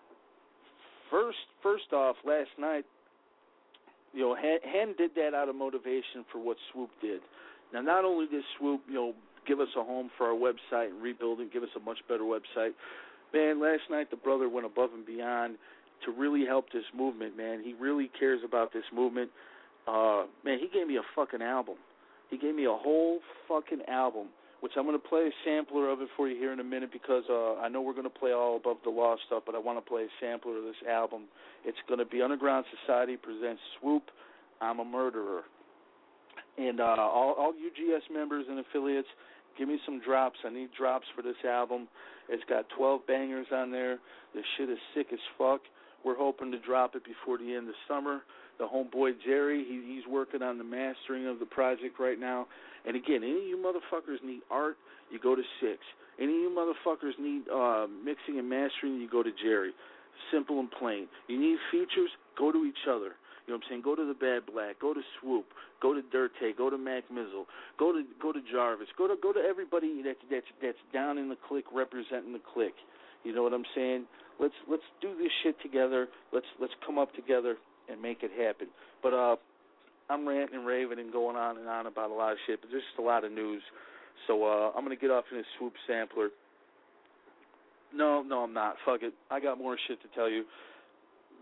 first, first off, last night, you know, Hen did that out of motivation for what Swoop did. Now, not only did Swoop, you know, give us a home for our website and rebuild it, give us a much better website, man, last night the brother went above and beyond to really help this movement, man. He really cares about this movement. Uh, man, he gave me a fucking album. He gave me a whole fucking album, which I'm going to play a sampler of it for you here in a minute because uh, I know we're going to play all Above the Law stuff, but I want to play a sampler of this album. It's going to be Underground Society presents Swoop, I'm a Murderer. And uh, all, all U G S members and affiliates, give me some drops. I need drops for this album. It's got twelve bangers on there. This shit is sick as fuck. We're hoping to drop it before the end of summer. The homeboy Jerry, he, he's working on the mastering of the project right now. And again, any of you motherfuckers need art, you go to Six. Any of you motherfuckers need uh, mixing and mastering, you go to Jerry. Simple and plain. You need features, go to each other. You know what I'm saying? Go to the Bad Black, go to Swoop, go to Dirte, go to Mac Mizzle, go to go to Jarvis, go to go to everybody that's that's that's down in the clique representing the clique. You know what I'm saying? Let's let's do this shit together. Let's let's come up together and make it happen. But uh, I'm ranting and raving and going on and on about a lot of shit, but there's just a lot of news. So uh, I'm gonna get off in this Swoop sampler. No, no, I'm not. Fuck it. I got more shit to tell you.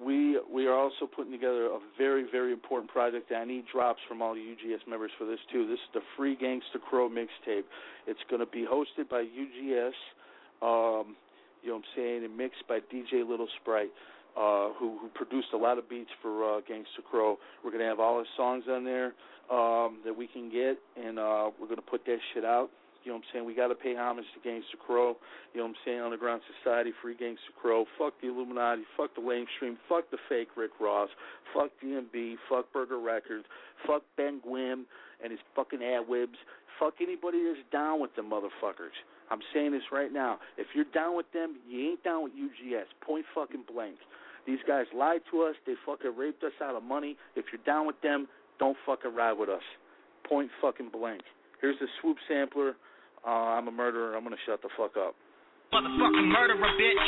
we we are also putting together a very, very important project. I need drops from all the U G S members for this, too. This is the Free Gangsta Crow mixtape. It's going to be hosted by U G S, um, you know what I'm saying, and mixed by D J Little Sprite, uh, who, who produced a lot of beats for uh, Gangsta Crow. We're going to have all his songs on there um, that we can get, and uh, we're going to put that shit out. You know what I'm saying? We got to pay homage to Gangsta Crow. You know what I'm saying? Underground Society, Free Gangsta Crow. Fuck the Illuminati. Fuck the lamestream. Fuck the fake Rick Ross. Fuck D M B. Fuck Burger Records. Fuck Ben Gwynn and his fucking ad-wibs. Fuck anybody that's down with them motherfuckers. I'm saying this right now. If you're down with them, you ain't down with U G S. Point fucking blank. These guys lied to us. They fucking raped us out of money. If you're down with them, don't fucking ride with us. Point fucking blank. Here's the Swoop sampler. Uh, I'm a murderer. I'm going to shut the fuck up. Motherfucking murderer, bitch.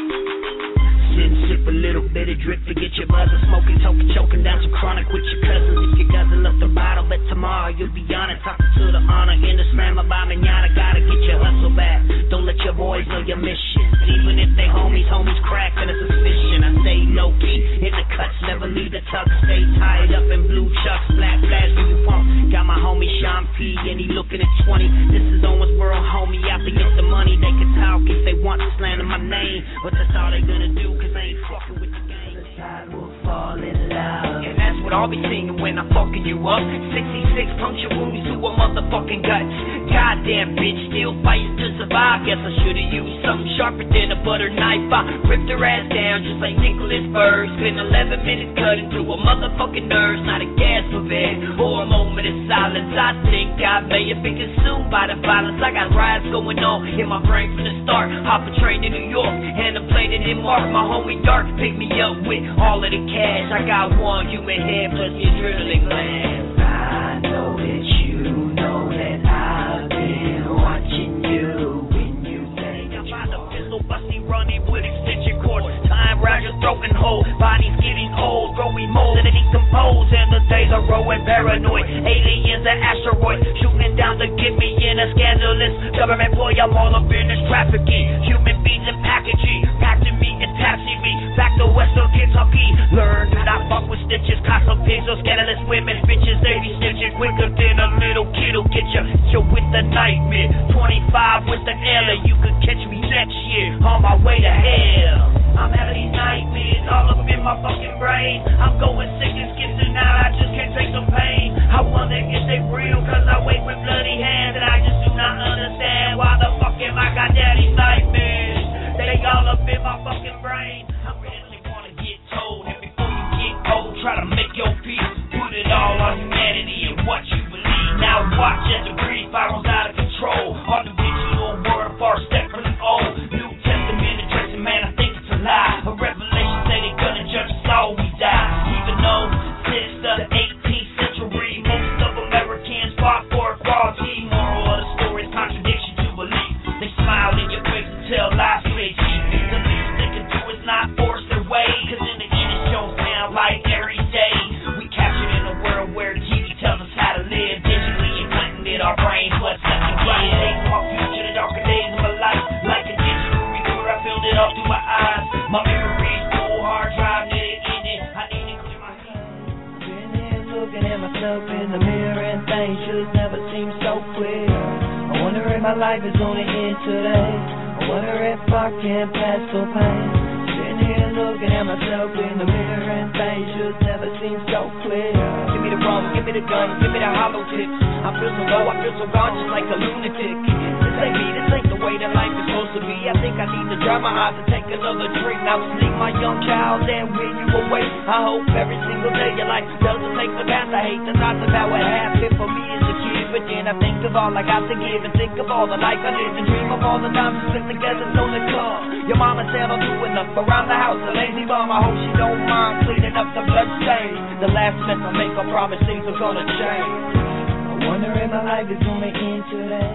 Sit, sip a little bit of drip to get your buzzer. Smoking, toking, choking down some chronic with your cousins. If you guzzle up the bottle, bet tomorrow you'll be on it. Talking to the honor in the slam about manana. Gotta get your hustle back. Don't let your boys know your mission. Even if they homies, homies crack and a suspicion. I stay low key in the cuts, never leave the tuck. Stay tied up in blue chucks, black flash uniform. Got my homie Sean P and he looking at twenty. This is Owensboro, homie. Out to get the money. They can talk if they want to slander my name, but that's all they gonna do, cause they ain't fucking with the game. The side will fall in love, and that's what I'll be singing when I'm fucking you up. sixty-six puncture wounds to a motherfucking guts. Goddamn bitch, still fighting to survive. Guess I should've used something sharper than a butter knife. I ripped her ass down just like Nicholas Berg. Spent eleven minutes cutting through a motherfucking nerves. Not a gasp of it or a moment of silence. I think I may have been consumed by the violence. I got riots going on in my brain from the start. Hop a train to New York and I played it in Mark. My homie Dark picked me up with all of the cash. I got one human head plus the adrenaline glands. I know that you know that I've been watching you. When you think I'm about to pistol busty running with extension cords. Time raggers broken hole. Bodies getting old, growing mold and decompose. And the days are growing paranoid. Aliens and asteroids shooting down to get me in a scandalous government boy. I'm all up in this trafficking. Human beings and packaging. Packing me and taxing me back to Western Kentucky. Learn to not fuck with stitches. Caught some pigs, those scandalous women. Bitches, they be stitching quicker than a little kid'll get you. So with the nightmare. twenty-five with the L. You could catch me next year on my way to hell. I'm having these nightmares all up in my fucking brain. I'm going sick and skipping now. I just can't take some pain. I wonder if they real, cause I wait with bloody hands. And I just do not understand why the fuck am I got daddy's nightmares. They all up in my fucking brain. I really wanna get told. And before you get old, try to make your peace. Put it all on humanity and what you believe. Now watch as the greed spirals out of control. On the digital word, far step from the old. New Testament addressing, man, I think it's a lie. A revelation say they gonna judge us all we die. Even though since the eighteenth century, most of Americans fought for equality. Moral of the story is contradiction to belief. They smile in your face and tell lies to their teeth. The least they can do is not force their way, cause in the end it shows down like every day. We captured in a world where T V tells us how to live digitally implanting in our brains what's left again. Days of my future, the darker days of my life. Like a digital recorder, I filled it all through my eyes. My memory's full hard drive, let it in it. I need to clear my head. Been here looking at myself in the mirror and things just never seem so clear. I wonder if my life is gonna end today. I wonder if I can pass the pain. Sitting here looking at myself in the mirror and things just never seem so clear. Give me the rum, give me the gun, give me the hollow tips. I feel so low, I feel so gone, just like a lunatic. This ain't me, this ain't the way that life is supposed to be. I think I need to dry my eyes and take another drink. Now sleep, my young child, and when you awake, I hope every single day your life doesn't take the path. I hate the thoughts about what happened for me as a kid, but then I think of all I got to give and think of all the life I lived and dream of all the times we spent together so to come. Your mama said I'll do enough around the house, a lazy bum. I hope she don't mind cleaning up the blood stains. The last mess I make, I promise things are gonna change. I wonder if my life is gonna end today.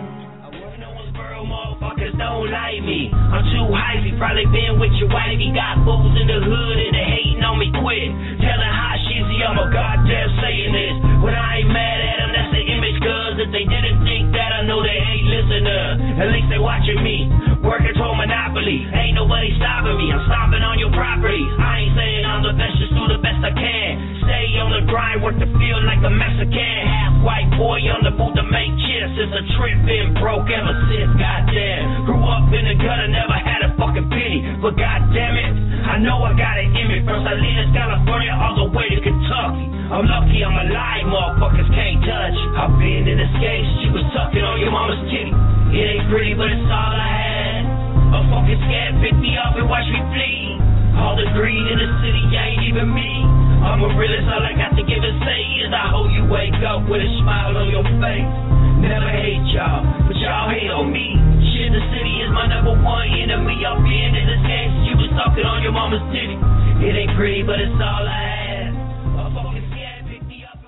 Motherfuckers don't like me. I'm too hypey, probably been with your wifey. Got fools in the hood and they hating on me quick. Telling how shizzy I'm a goddamn saying this. When I ain't mad at them, that's the image, cuz if they didn't think that, I know they ain't listening. At least they watching me, working toward monopoly. Ain't nobody stopping me, I'm stomping on your property. I ain't saying I'm the best, just do the best I can. Stay on the grind, work the field like a Mexican. Half white boy on the boot to make chips. It's a trip, been broke ever since, goddamn. Grew up in the gutter, never had a fucking pity. But goddamn it, I know I got it in me. First I leave California all the way to Kentucky. I'm lucky I'm alive, motherfuckers can't touch. I've been in the skates, she was sucking on your mama's titty. It ain't pretty, but it's all I had. A fucking scab picked me up and watched me bleed. All the greed in the city ain't even me. I'm a realist, all I got to give and say is I hope you wake up with a smile on your face. Never hate y'all, but y'all hate on me. Shit, the city is my number one enemy. I've been in the skates, she was sucking on your mama's titty. It ain't pretty, but it's all I had. A fucking scab picked me up.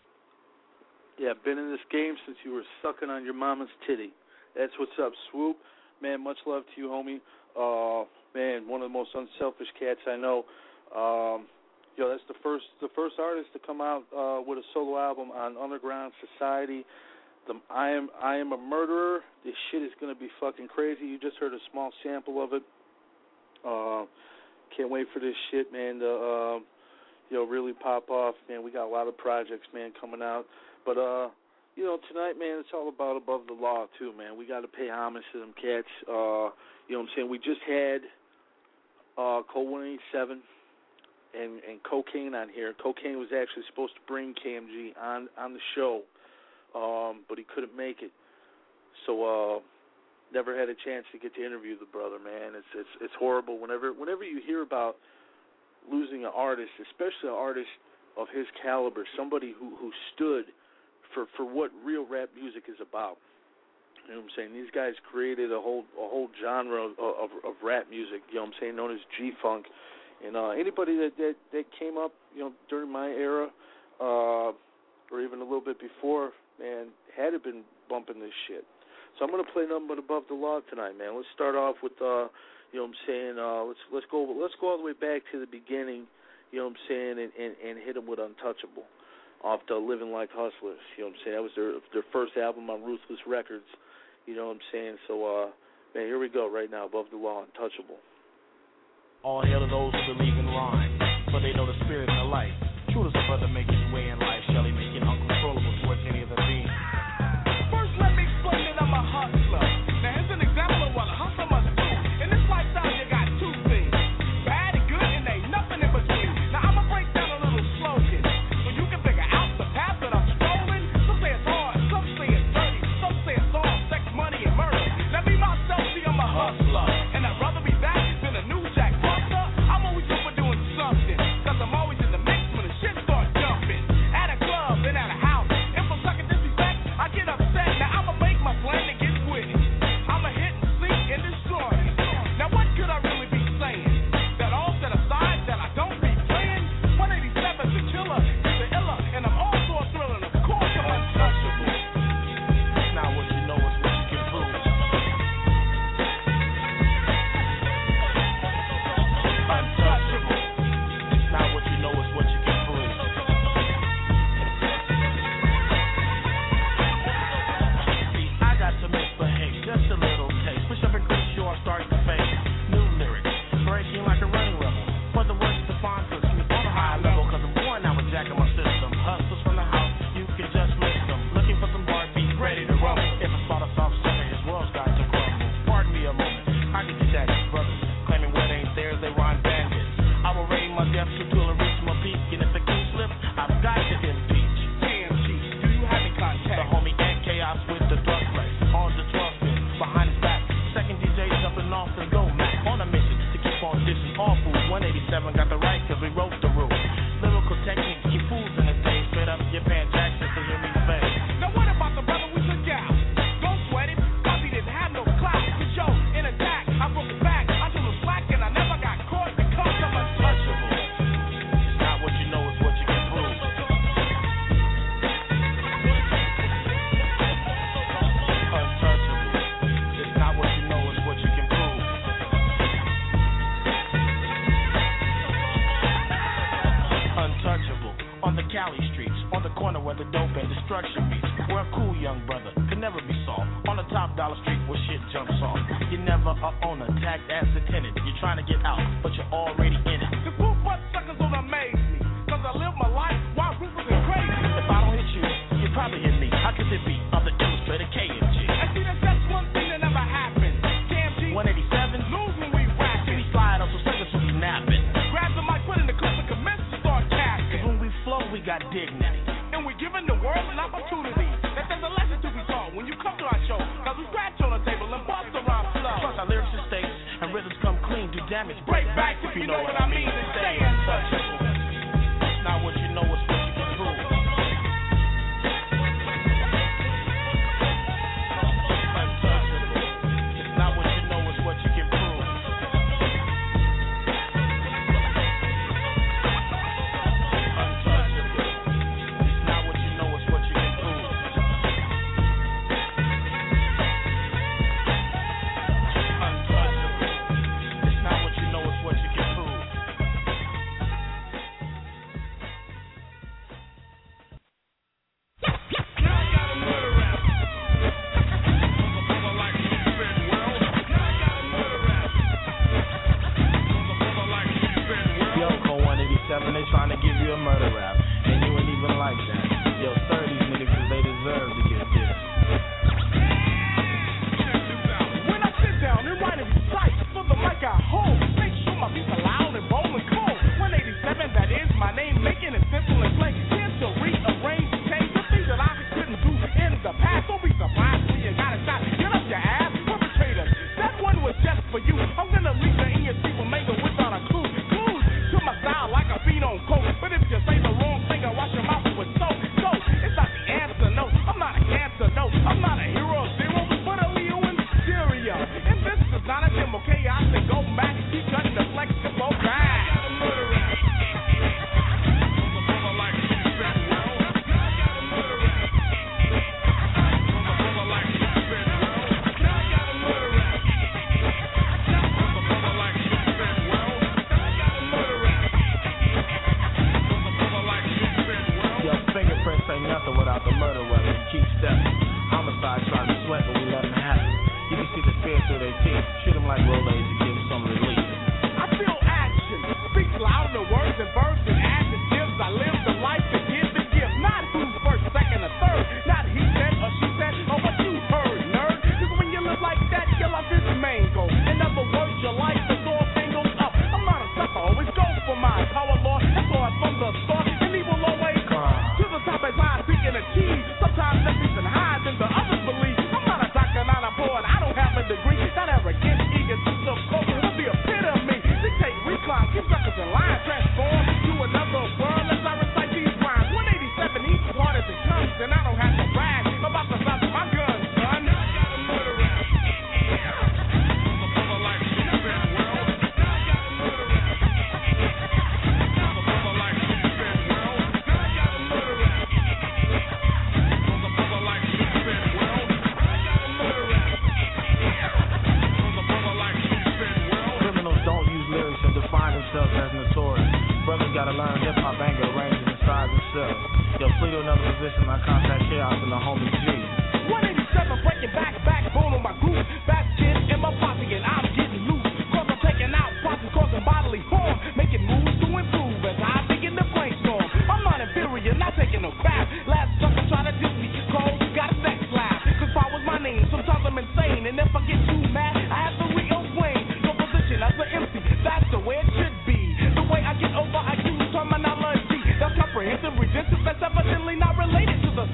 Yeah, been in this game since you were sucking on your mama's titty. That's what's up, Swoop. Man, much love to you, homie. Uh, man, one of the most unselfish cats I know. Um, yo, that's the first the first artist to come out uh, with a solo album on Underground Society. The I am I am a murderer. This shit is gonna be fucking crazy. You just heard a small sample of it. Uh, can't wait for this shit, man. To uh, you know, really pop off, man. We got a lot of projects, man, coming out. But uh. You know, tonight, man, it's all about Above the Law, too, man. We got to pay homage to them cats. Uh, you know what I'm saying? We just had uh, Cold one eighty-seven and, and Cocaine on here. Cocaine was actually supposed to bring K M G on, on the show, um, but he couldn't make it. So uh, never had a chance to get to interview the brother, man. It's it's it's horrible. Whenever whenever you hear about losing an artist, especially an artist of his caliber, somebody who, who stood for for what real rap music is about. You know what I'm saying? These guys created a whole a whole genre of, of, of rap music, you know what I'm saying, known as G-Funk. And uh, anybody that, that, that came up, you know, during my era, uh, or even a little bit before, man, had it been bumping this shit. So I'm gonna play nothing but Above the Law tonight, man. Let's start off with uh, you know what I'm saying, uh, let's let's go let's go all the way back to the beginning, you know what I'm saying, and, and, and hit them with Untouchable. Off the Living Like Hustlers, you know what I'm saying? That was their their first album on Ruthless Records, you know what I'm saying? So, uh, man, here we go right now, Above the Law, Untouchable. All hail to those who believe in rhyme, for they know the spirit and the life. True to the brother making his way in life, Shelly making uncontrollable towards any of the beings. First, let me explain that I'm a hustler. Now, here's an example of what a hustler must do. In this lifestyle, you got two things, bad and good, and ain't nothing in between. Now, I'm going to break down a little slogan. Cali streets, on the corner where the dope and destruction meets. We're a cool young brother. never be soft. On the top dollar street where shit jumps off. You're never a owner, tagged as a tenant. You're trying to get out, but you're already in it. The poop butt suckers don't amaze me, cause I live my life while ruthless and crazy. If I don't hit you, you probably hit me. How could it be? I'm the illustrator K M G. I see that that's one thing that never happened. K M G one eighty-seven, lose when we rap. we slide up so seconds will be napping. Grab the mic, put in the clip and commence to start casting. When we flow, we got dignity. And we're giving the world an opportunity. That there's a lesson to be taught when you come to our show. Cause we scratch on the table and bust around flow. Plus our lyrics and stakes and rhythms come clean, do damage, Break back if you know what I mean and stay untouchable. It's not what you know, it's what you can prove. Untouchable. It's not what you know, it's what you can prove. Untouchable. It's not what you know, it's what you can prove. Untouchable. It's not what you know, it's what you can prove. Yo, Code one eighty-seven, they trying to give you a murder rap, and you ain't even like that. Yo, stir these niggas cause they deserve to get this. When I sit down and write and recite for the mic I hold, make sure my beats are loud and bold and cold. one eighty-seven, that is my name, making it simple and plain. Here to rearrange and change the things that I couldn't do in the past. Don't be surprised when you got a shot. Get up your ass, perpetrators. That one was just for you. I'm gonna leave the in your seat with mango without a clue. Clues to my style like a beat on coke. But if you say the wrong thing, I wash your mouth with soap. So it's not the answer, no. I'm not a cancer, no. I'm not a hero of zero, but a Leo in stereo. And this is not a demo, okay? I say go back, keep cutting the flexible back. Yo, fingerprints ain't nothing without the murder weapon. Keep stepping. Homicide trying to sweat, but we let them happen. You can see the fear through their teeth. Shoot them like rollers to give them some relief. I feel action. Speaks loud in words and verbs and adjectives. I live the life to give and give. Not who's first, second, or third. Not he said or she said or what you heard, nerd. Cause when you live like that, your life is mango. In other words, your life is all tangled up. I'm not a sucker, always go for mine. Power law, that's all from the start. And evil always to the top as I seek and achieve. Sometimes nothing's and hides and the others believe. I'm not a doctor, not a poet. I don't have a degree. Not arrogant, egotistical, of the epitome. Dictate, recline, keep suckers in line. Transform to another world as I recite these rhymes. one eighty-seven, each part as it comes. And I don't have to brag about the size of my gun, son. Criminals don't use lyrics and define themselves as notorious. Brothers gotta learn hip hop anger ranges inside themselves. Yo, flee to another position, I contact chaos and the homie G. one eighty-seven, breaking back, backbone on my groove. Back kid in my posse and I'm getting loose. Cause I'm taking out posse, causing bodily harm. Making moves to improve as I begin to brainstorm. I'm not inferior, not taking no crap. Last sucker try to diss me, cold, got a sex laugh. Cause power's my name, sometimes I'm insane. And if I get too mad, I have to re-explain. No position as an M C, that's the way it should be. The way I get over, I use terminology. That's comprehensive, resistance, that's evidently not related to the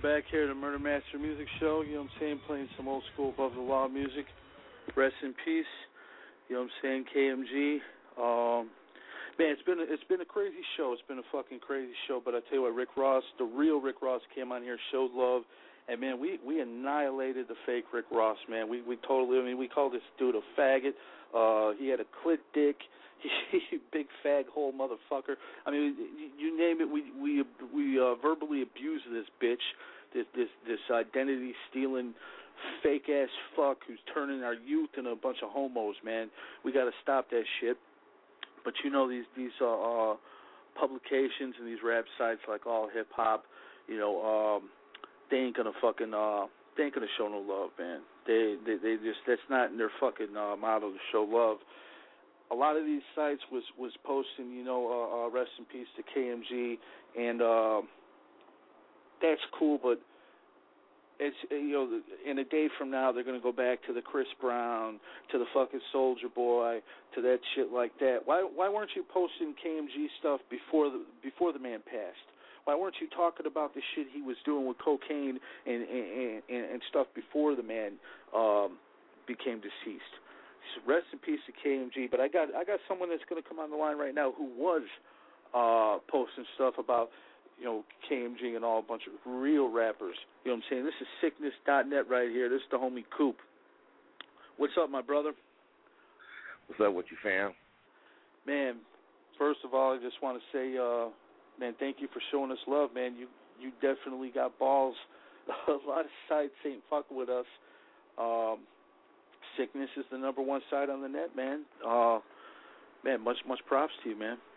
back here at the Murder Master Music Show. You know what I'm saying? Playing some old school Above the Law music. Rest in peace. You know what I'm saying? K M G. Um, man, it's been a, it's been a crazy show. It's been a fucking crazy show. But I tell you what, Rick Ross, the real Rick Ross, came on here, showed love, and man, we, we annihilated the fake Rick Ross. Man, we we totally. I mean, we called this dude a faggot. Uh, he had a clit dick. He, big fag hole motherfucker. I mean, you name it. We we we uh, verbally abused this bitch, this this this identity stealing, fake ass fuck who's turning our youth into a bunch of homos. Man, we got to stop that shit. But you know these these uh, uh, publications and these rap sites like All Hip Hop, you know, um, they ain't gonna fucking uh, they ain't gonna show no love, man. They they they just that's not in their fucking uh, model to show love. A lot of these sites was, was posting, you know, uh, uh, rest in peace to K M G, and uh, that's cool. But it's you know, in a day from now, they're going to go back to the Chris Brown, to the fucking Soulja Boy, to that shit like that. Why why weren't you posting K M G stuff before the before the man passed? Why weren't you talking about the shit he was doing with cocaine and and, and, and stuff before the man um, became deceased? Rest in peace to K M G. But I got I got someone that's going to come on the line right now who was uh, posting stuff about, you know, K M G and all a bunch of real rappers. You know what I'm saying? This is sickness dot net right here. This is the homie Coop. What's up, my brother? What's up with you, fam? Man, first of all, I just want to say, uh, man, thank you for showing us love, man. You you definitely got balls. A lot of sites ain't fucking with us. Um, Sickness is the number one site on the net, man. Uh, man, much, much props to you, man.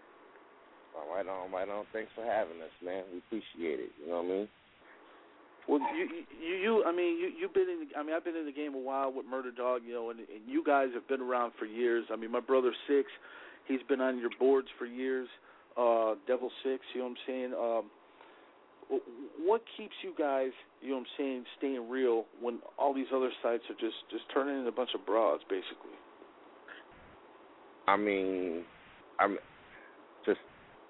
Oh, right on, right on. Thanks for having us, man. We appreciate it. You know what I mean? Well, you, you, you I mean, you, you've been in. The, I mean, I've been in the game a while with Murder Dog, you know, and, and you guys have been around for years. I mean, my brother Six, he's been on your boards for years. Uh, Devil Six, you know what I'm saying? Um, what keeps you guys, you know what I'm saying, staying real when all these other sites are just, just turning into a bunch of broads, basically? I mean, I'm just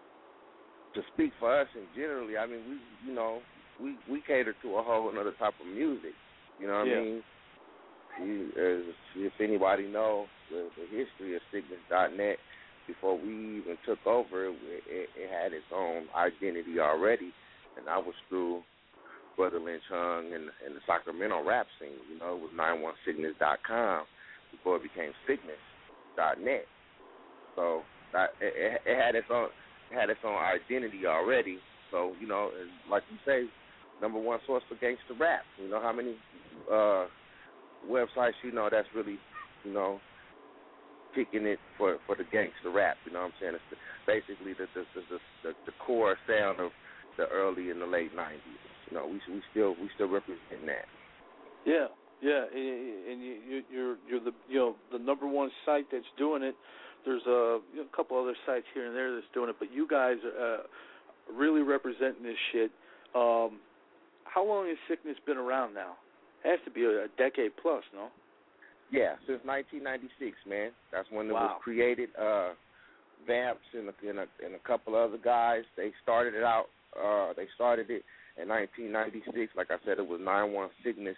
to speak for us and generally. I mean, we, you know, we we cater to a whole another type of music. You know what yeah. I mean? You, as, if anybody know the, the history of Sickness dot net, before we even took over, it, it, it had its own identity already. And I was through Brother Lynch Hung and, and the Sacramento rap scene. You know, it was nine one sickness dot com before it became Sickness dot net. So that, it, it had its own it had its own identity already. So you know, like you say, number one source for gangster rap. You know how many uh, websites you know that's really you know kicking it for, for the gangster rap. You know what I'm saying? It's the, basically the the, the the the core sound of the early and the late nineties. You know, we we still we still represent that. Yeah, yeah, and you, you're you're the you know the number one site that's doing it. There's a, you know, a couple other sites here and there that's doing it, but you guys are uh, really representing this shit. Um, how long has Sickness been around now? It has to be a, a decade plus, no? Yeah, since nineteen ninety-six, man. That's when it wow. was created. Uh, Vamps and a, and, a, and a couple other guys, they started it out. Uh, they started it in nineteen ninety-six. Like I said, it was nine one sickness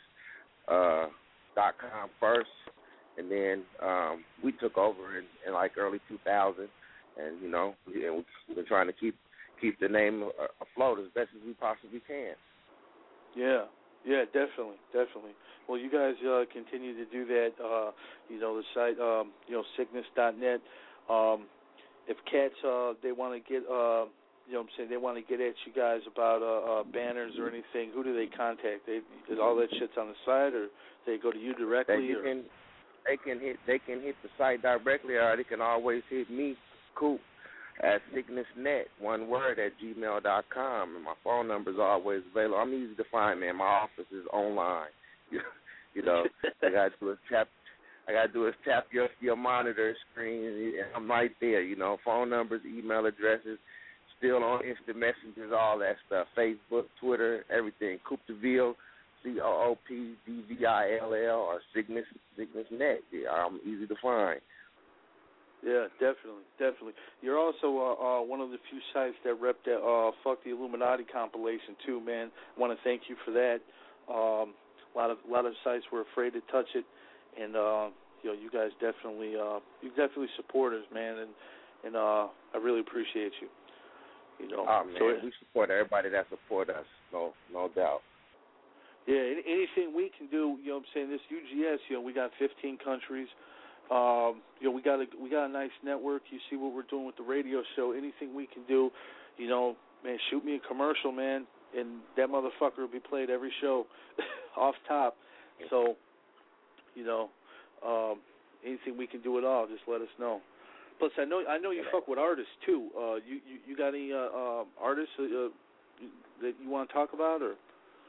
dot com first, and then um, we took over in, in like early two thousand, and you know, we, and we've been trying to keep keep the name afloat as best as we possibly can. Yeah, yeah, definitely, definitely. Well, you guys uh, continue to do that. Uh, you know, the site, um, you know, sickness dot net. Um, if cats uh, they want to get. Uh, You know what I'm saying? They want to get at you guys about uh, uh, banners or anything. Who do they contact? They, is all that shit's on the site, or they go to you directly? They or? can, they can hit, they can hit the site directly, or they can always hit me, Coop, at sicknessnet, one word, at gmail dot com, and my phone number is always available. I'm easy to find, man. My office is online. You know, I got to do is tap, I got to do is tap your your monitor screen, and I'm right there. You know, phone numbers, email addresses. Still on instant messengers, all that stuff, Facebook, Twitter, everything. Coop DeVille, C O O P D V I L L, or Sickness, Sickness Net. Yeah, I'm easy to find. Yeah, definitely, definitely. You're also uh, uh, one of the few sites that rep that uh, "Fuck the Illuminati" compilation too, man. I want to thank you for that. Um, a lot of a lot of sites were afraid to touch it, and uh, you know, you guys definitely uh, you definitely support us, man, and and uh, I really appreciate you. You know, oh man, so it, we support everybody that support us, no no doubt. Yeah, any, anything we can do, you know what I'm saying, this U G S, you know, we got fifteen countries. Um, you know, we got a we got a nice network. You see what we're doing with the radio show. Anything we can do, you know, man, shoot me a commercial, man, and that motherfucker will be played every show off top. So, you know, um, anything we can do at all, just let us know. Plus, I know I know you fuck with artists too. Uh, you, you you got any uh, uh, artists uh, that you want to talk about, or?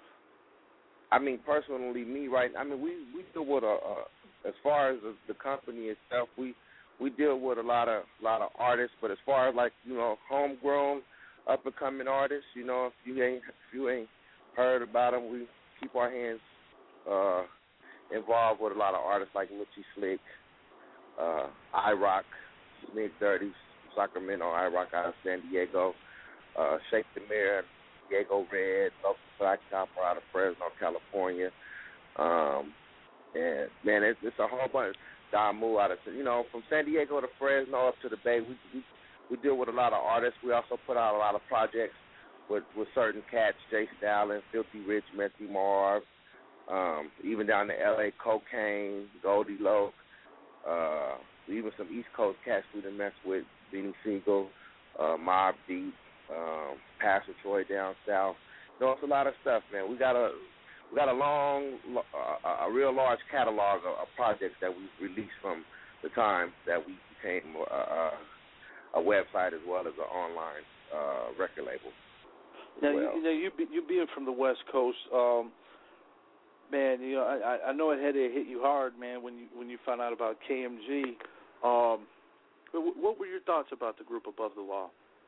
I mean, personally, me, right? I mean, we we deal with a, a as far as the, the company itself, we we deal with a lot of lot of artists. But as far as like you know, homegrown, up and coming artists, you know, if you ain't if you ain't heard about them, we keep our hands uh, involved with a lot of artists like Mitchie Slick, uh, iRock, Smig Dirty, Sacramento, iRock out of San Diego, uh, Shake the Mirror, Diego Red, Local Black Chopper out of Fresno, California. Um, and, man, it's, it's a whole bunch. Don Moo out of, you know, from San Diego to Fresno up to the Bay, we, we we deal with a lot of artists. We also put out a lot of projects with, with certain cats, Jay Stalin, Filthy Rich, Methy Marv, um, even down to L A, Cocaine, Goldie Loke, uh, even some East Coast cats we done messed with, Beanie Siegel, uh, Mobb Deep, um, Pastor Troy down south. You know, it's a lot of stuff, man. We got a we got a long, uh, a real large catalog of, of projects that we've released from the time that we became uh, a website as well as an online uh, record label. Now, well. you, you know, you be, you being from the West Coast, um, man, you know, I, I know it had to hit you hard, man, when you when you found out about K M G. Um, what were your thoughts about the group Above the Law?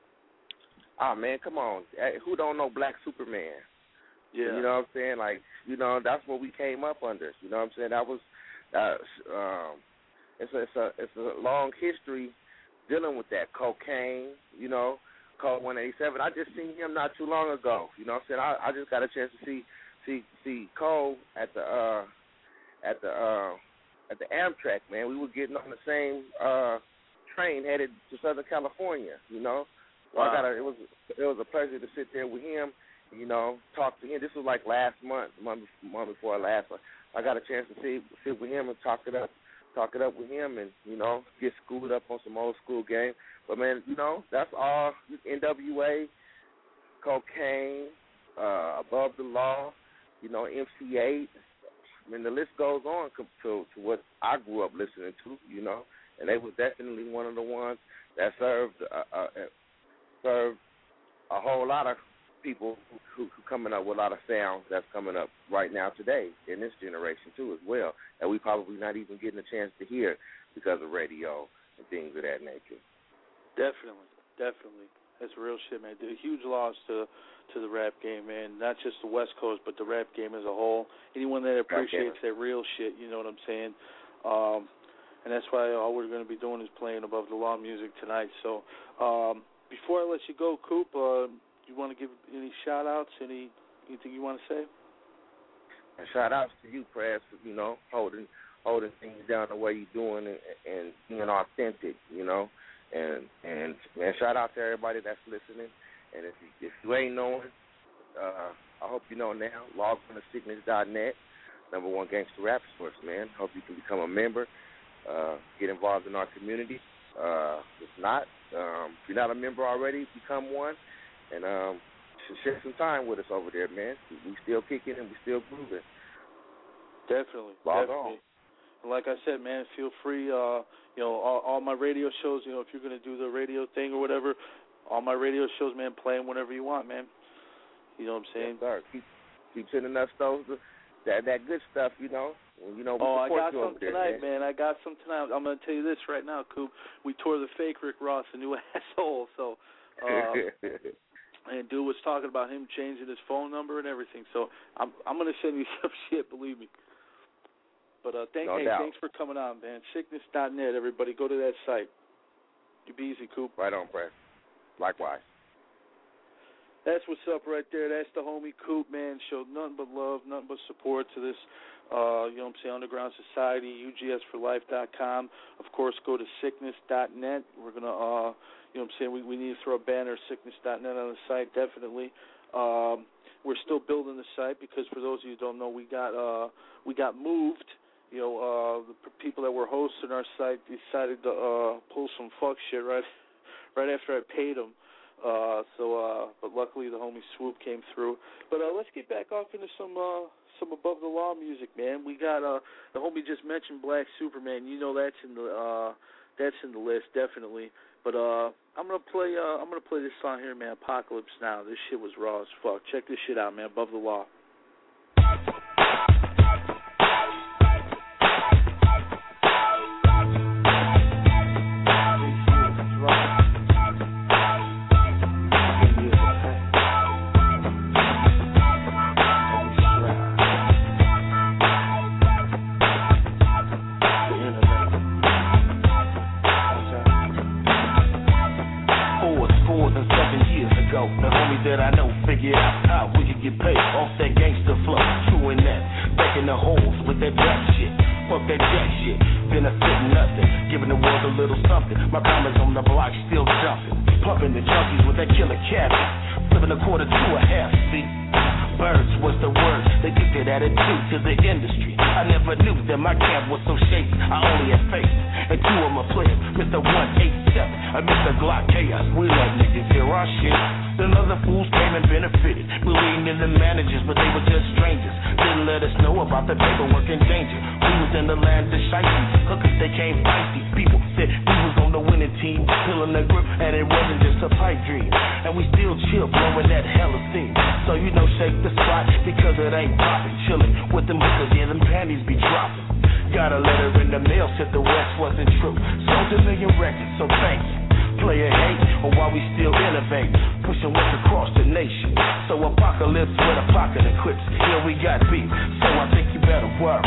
Oh, man, come on. Hey, who don't know Black Superman? Yeah. You know what I'm saying? Like, you know, that's what we came up under. You know what I'm saying? That was, uh, um, it's a, it's a, it's a long history dealing with that. Cocaine, you know, Code one eighty-seven. I just seen him not too long ago. You know what I'm saying? I, I just got a chance to see, see, see Cole at the, uh, at the, uh, at the Amtrak, man. We were getting on the same, uh, train headed to Southern California, you know? So wow. I got a, it was it was a pleasure to sit there with him, you know, talk to him. This was like last month, month, month before last. I got a chance to sit sit with him and talk it up, talk it up with him, and you know, get schooled up on some old school game. But man, you know, that's all. N W A, Cocaine, uh, Above the Law, you know, M C eight. I mean, the list goes on to to what I grew up listening to, you know, and they was definitely one of the ones that served. Uh, uh, served a whole lot of people who, who coming up with a lot of sounds that's coming up right now today in this generation too as well, that we probably not even getting a chance to hear because of radio and things of that nature. Definitely, definitely. That's real shit, man. A huge loss to to the rap game, man. Not just the West Coast, but the rap game as a whole. Anyone that appreciates that real shit, you know what I'm saying? Um, and that's why all we're going to be doing is playing Above the Law music tonight. So, um, before I let you go, Coop, uh, you want to give any shout-outs, any, anything you want to say? And shout-outs to you, Press, for, you know, holding holding things down the way you're doing and, and being authentic, you know. And, and man, shout-out to everybody that's listening. And if you, if you ain't knowing, uh, I hope you know now, log on to sickness dot net, number one gangster rap source, man. Hope you can become a member, uh, get involved in our community. Uh, if not, um, if you're not a member already, become one, and um, share some time with us over there, man. We still kicking and we still grooving. Definitely, Log definitely. on. And like I said, man, feel free. Uh, you know, all, all my radio shows. You know, if you're gonna do the radio thing or whatever, all my radio shows, man, play them whenever you want, man. You know what I'm saying? Yes, sir. Keep keep sending us those that that good stuff, you know. You know, we oh, I got support you some over there, tonight, man. man. I got some tonight. I'm going to tell you this right now, Coop. We tore the fake Rick Ross a new asshole. So, uh, and dude was talking about him changing his phone number and everything. So I'm I'm going to send you some shit, believe me. But uh, thank, no hey, doubt. thanks for coming on, man. sickness dot net, everybody. Go to that site. You be easy, Coop. Right on, Brad. Likewise. That's what's up right there. That's the homie Coop, man. Showed nothing but love, nothing but support to this, uh, you know what I'm saying, Underground Society, U G S for life dot com. Of course, go to sickness dot net. We're going to, uh, you know what I'm saying, we, we need to throw a banner, sickness dot net on the site, definitely. Um, we're still building the site because for those of you who don't know, we got uh, we got moved. You know, uh, the people that were hosting our site decided to uh, pull some fuck shit right, right after I paid them. Uh, so, uh, but luckily the homie Swoop came through. But uh, let's get back off into some uh, some above the law music, man. We got uh, the homie just mentioned Black Superman. You know that's in the uh, that's in the list definitely. But uh, I'm gonna play uh, I'm gonna play this song here, man. Apocalypse Now. This shit was raw as fuck. Check this shit out, man. Above the Law. That I know, figure out how we could get paid off that gangster flow. True in that, back in the holes with that rap shit. Fuck that jack shit, benefiting nothing, giving the world a little something. My comments on the block still jumping, pumping the junkies with that killer cabbage, flipping a quarter to a half, see? Birds was the word, they took that attitude to the industry. I never knew that my camp was so shady, I only had faith. And two of my players, Mister one eighty-seven and Mister Glock Chaos. We let niggas hear our shit. Then other fools came and benefited, believing in the managers, but they were just strangers. Didn't let us know about the paperwork and danger. We was in the land of shifty, hookers they came feisty. People said we was on the winning team, pulling the grip, and it wasn't just a pipe dream. And we still chill, blowing that hella steam. So you know, shake the spot because it ain't popping. Chilling with them hookers, yeah, them panties be dropping. Got a letter in the mail, said the West wasn't true. Sold a million records, so thank you. Player hate, or while we still innovate, pushing what's across the nation. So apocalypse with a pocket of clips. Here we got beef, so I think you better work.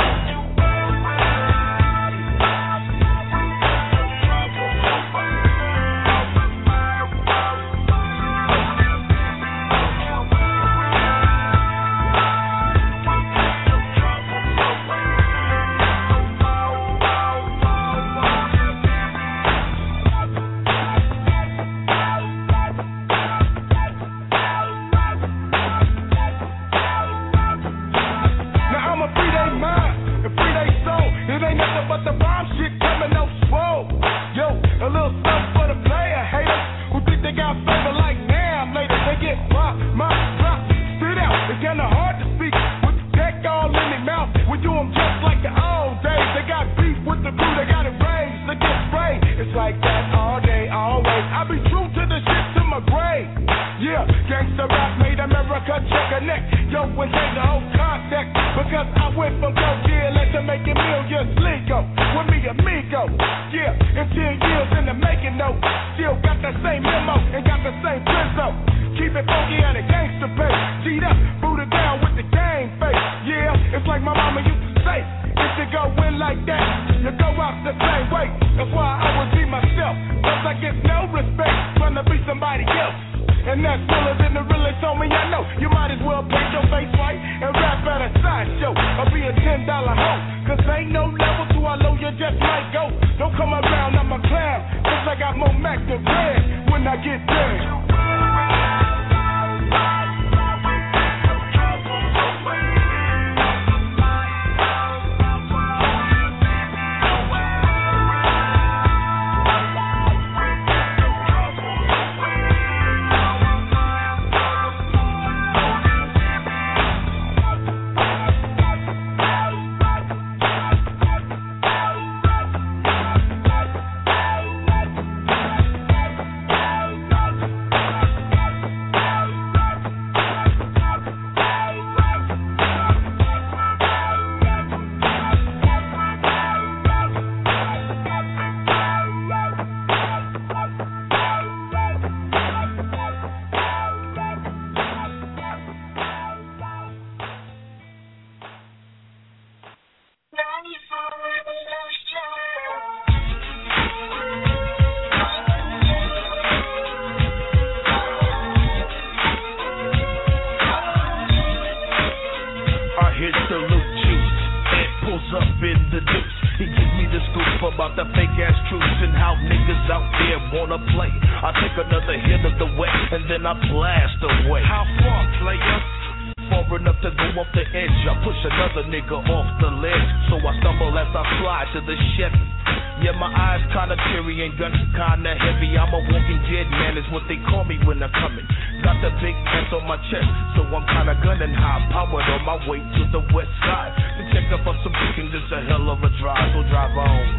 spin the deuce. He gives me the scoop about the fake ass truths and how niggas out there wanna play. I take another hit of the wet and then I blast away. How far, player? Far enough to go off the edge. I push another nigga off the ledge, so I stumble as I fly to the Chevy. Yeah, my eyes kinda teary and guns kinda heavy. I'm a walking dead man, is what they call me when I'm coming. Got the big pants on my chest, so I'm kinda gunning high powered on my way to the west side to check up on some chickens. It's a hell of a drive, so drive on.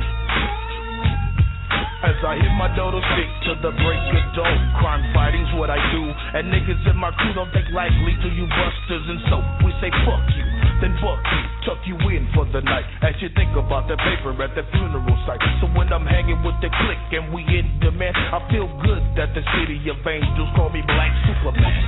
As I hit my dodo stick to the break of dawn. Crime fighting's what I do, and niggas in my crew don't think likely to you busters, and so we say fuck you, then fuck you, tuck you in for the night, as you think about the paper at the funeral site. So when I'm hanging with the clique and we in demand, I feel good that the city of angels call me Black Superman.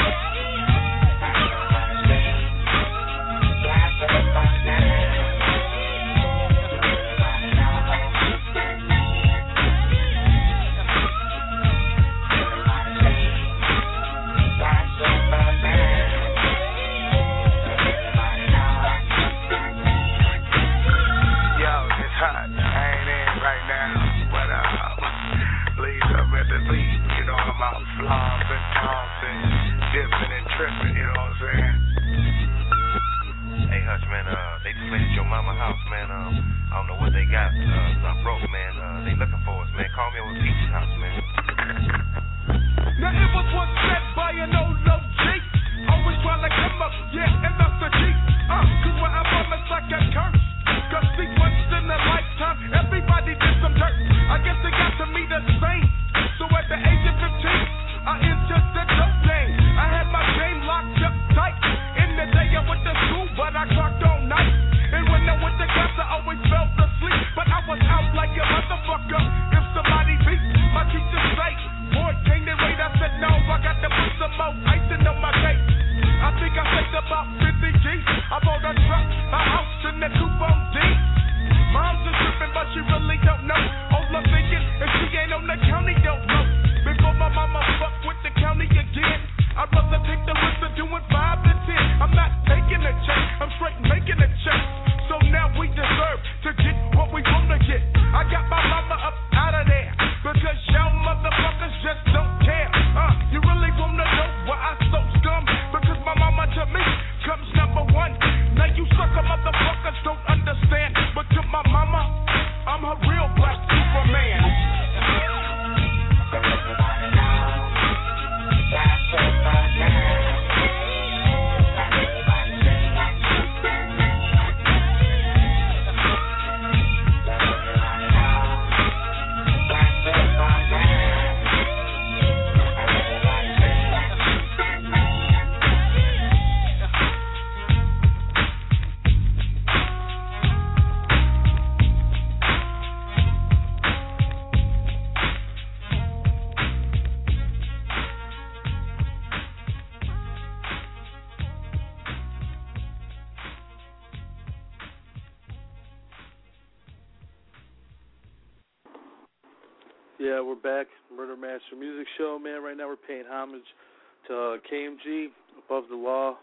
Yeah, we're back. Murder Master Music Show, man. Right now we're paying homage to uh, K M G, Above the Law.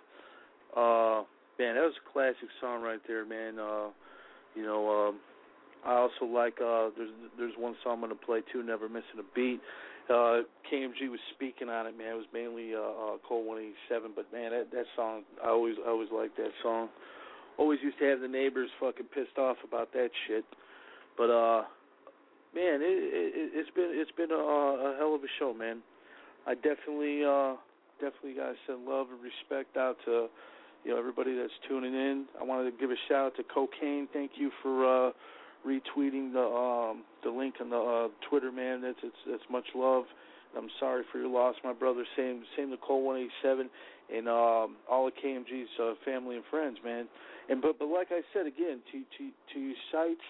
Uh, man, that was a classic song right there, man. Uh, you know, um, I also like, uh, there's there's one song I'm going to play too, Never Missing a Beat. Uh, K M G was speaking on it, man. It was mainly uh, uh, Cold one eighty-seven, but, man, that, that song, I always I always liked that song. Always used to have the neighbors fucking pissed off about that shit. But, uh, man, it, it, it's been it's been a, a hell of a show, man. I definitely uh, definitely gotta send love and respect out to you know everybody that's tuning in. I wanted to give a shout out to Cocaine. Thank you for uh, retweeting the um, the link on the uh, Twitter, man. That's it's that's much love. I'm sorry for your loss, my brother. Same same to Cole one eighty-seven and um, all of K M G's uh, family and friends, man. And but but like I said again, to to to you sites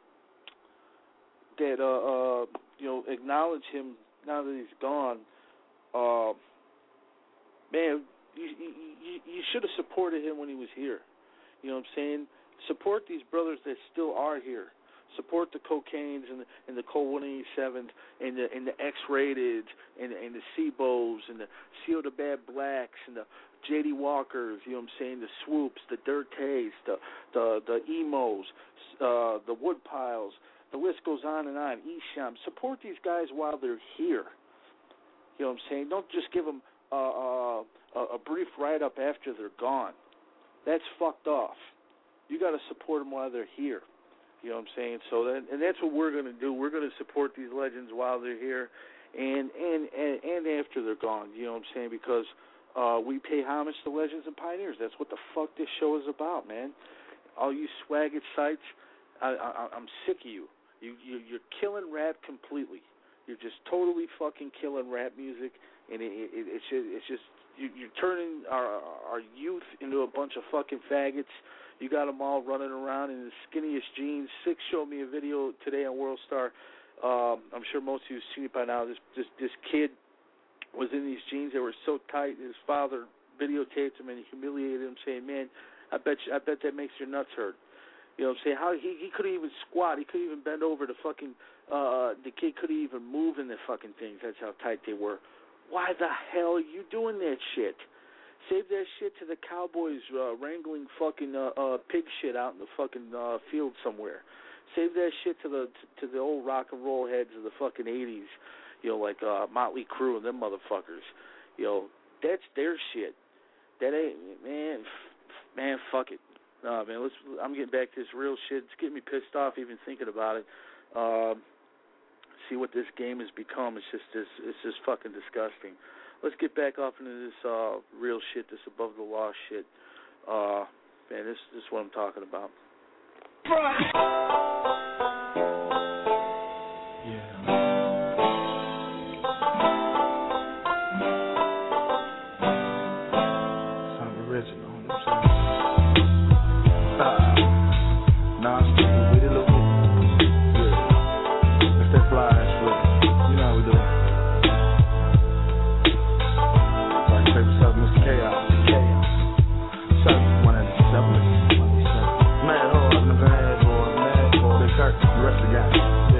that uh, uh you know acknowledge him now that he's gone, uh, man, you you, you should have supported him when he was here. You know what I'm saying? Support these brothers that still are here. Support the Cocaines and the, and the Colt one eighty-sevens and the and the X-Rated and the, and the C-Bows and the C O the Bad Blacks and the J D Walkers, you know what I'm saying, the Swoops, the Dirt Taste, the the, the Emos, uh, the Woodpiles. The list goes on and on. Esham. Support these guys while they're here. You know what I'm saying? Don't just give them uh, uh, a brief write-up after they're gone. That's fucked off. You got to support them while they're here. You know what I'm saying? So that, and that's what we're going to do. We're going to support these legends while they're here and, and, and, and after they're gone. You know what I'm saying? Because uh, we pay homage to legends and pioneers. That's what the fuck this show is about, man. All you swagget sites, I, I, I'm sick of you. You, you. You're killing rap completely. You're just totally fucking killing rap music, and it, it, it's just, it's just you, you're turning our our youth into a bunch of fucking faggots. You got them all running around in the skinniest jeans. Six showed me a video today on World Star. Um, I'm sure most of you have seen it by now. This this this kid was in these jeans. They were so tight. His father videotaped him and humiliated him, saying, "Man, I bet you, I bet that makes your nuts hurt." You know what I'm saying? How he he couldn't even squat. He couldn't even bend over to fucking. Uh, the kid couldn't even move in the fucking things. That's how tight they were. Why the hell are you doing that shit? Save that shit to the Cowboys uh, wrangling fucking uh, uh, pig shit out in the fucking uh, field somewhere. Save that shit to the to, to the old rock and roll heads of the fucking eighties. You know, like uh, Motley Crue and them motherfuckers. You know, that's their shit. That ain't man, man. Fuck it. No, man. Let's. I'm getting back to this real shit. It's getting me pissed off even thinking about it. Uh, see what this game has become. It's just this. It's just fucking disgusting. Let's get back off into this uh, real shit, this above the law shit. Uh, man, this, this is what I'm talking about. Yeah. Sound original, you know what I'm saying? Uh, nah, I'm sticking with it a little bit. Yeah. Let's that fly ass with it. You know how we do it. Mister Chaos, Chaos. Seven, one and seven. Mad hard in the bad boy, mad boy. Big Kirk, the rest of the guys.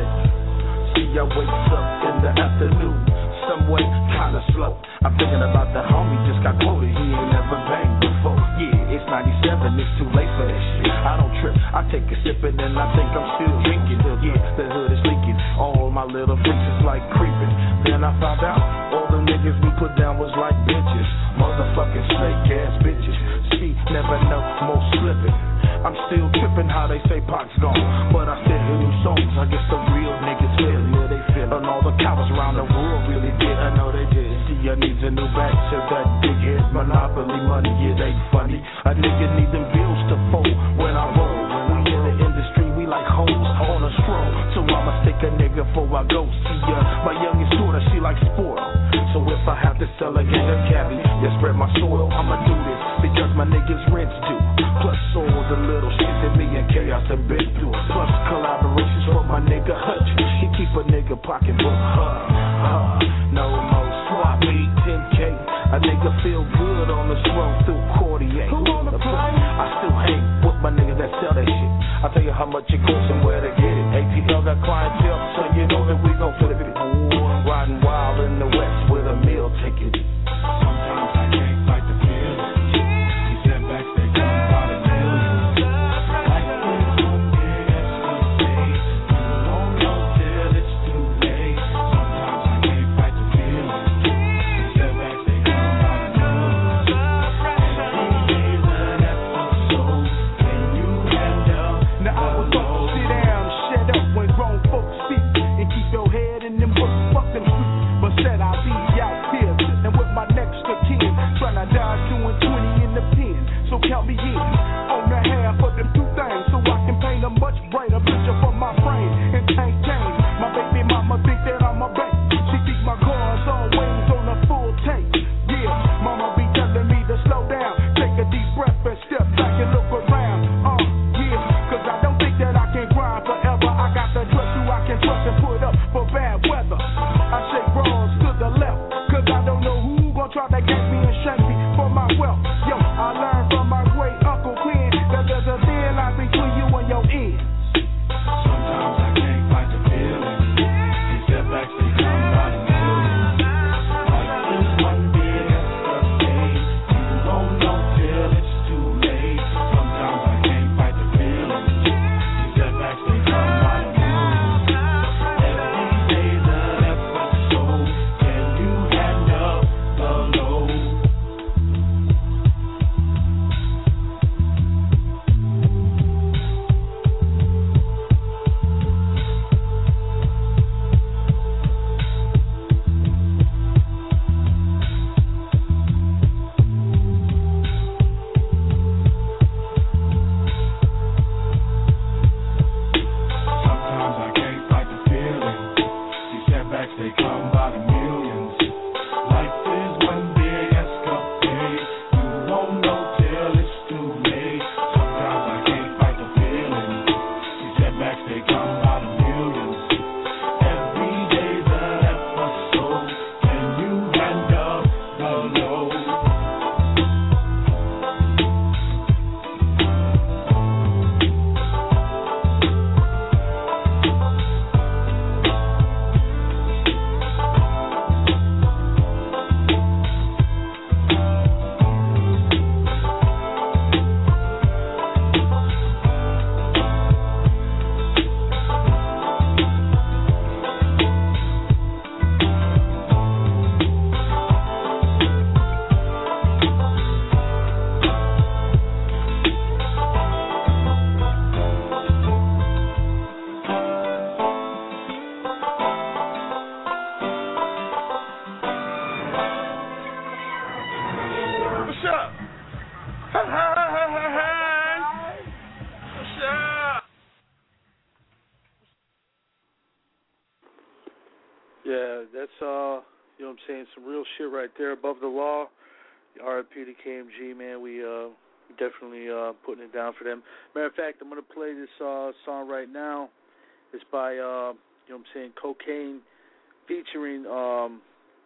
See, I wakes up in the afternoon, some way kinda slow. I'm thinking about the homie just got quoted. He ain't never banged before. Yeah, it's ninety-seven, it's too late for that shit. I don't trip, I take a sip and then I think I'm still drinking. Yeah, the hood is leaking. All my little freaks is like creeping. Then I found out all the niggas we put down was like bitches. Motherfucking snake ass bitches. See, never know, more slipping. I'm still tripping how they say Pac's gone, but I still hear new songs. I guess the real niggas feel it. Yeah, they feel it. And all the cowards around the world really did. I know they did. See, I need a new batch of that big head monopoly money. Yeah, they funny. A nigga need them bills to fold when I roll. When we in the industry, we like hoes on a stroll. So I'ma stick a nigga before I go see ya. My youngest daughter, she like sport. So if I have to sell a gang of cabbie, yeah, spread my soil, I'ma do this because my niggas rent's due. Plus all the little shit that me and Chaos have been through. Plus collaborations from my nigga Hutch. He keep a nigga pocketbook. Huh, huh. No more swap meet, ten K. A nigga feel good on the road through Cordier. Who wanna play? I still hang with my niggas that sell that shit. I'll tell you how much it costs and where to get it. A T L got clientele, so you know that we gon' flip it. Riding wild in the west with a meal ticket. Sometimes I can't fight the feeling. These setbacks, they come by the millions. Like this one yesterday. You won't know till it's too late. Sometimes I can't fight the feeling. These setbacks, they come by the millions. Every day's an episode. Can you handle? Now I was up, sit down, shut up when grown folks speak, and keep your head in them books. Fuck them streets. But said I'll be out here, and with my next of kin, tryna die doing twenty in the pen. So count me in on the half of them two things, so I can paint a much brighter picture for my brain. And tank change, my baby mama think that I'm a bank. She keep my cars on wings on a full tank. Yeah, mama be telling me to slow down, take a deep breath and step back and look around. Uh, yeah, cause I don't think that I can grind forever. I got the dress who I can trust and put up for bad weather. I shake bras to the left, cause I don't know who gon' try to get me and shake me for my wealth. Yo, I learned from my great uncle Quinn that there's a thin line between you and your ends. Sometimes Yeah, that's uh, you know what I'm saying, some real shit right there. Above the Law, R I P to K M G, man. We uh definitely uh putting it down for them. Matter of fact, I'm gonna play this uh song right now. It's by uh, you know what I'm saying, Cocaine, featuring um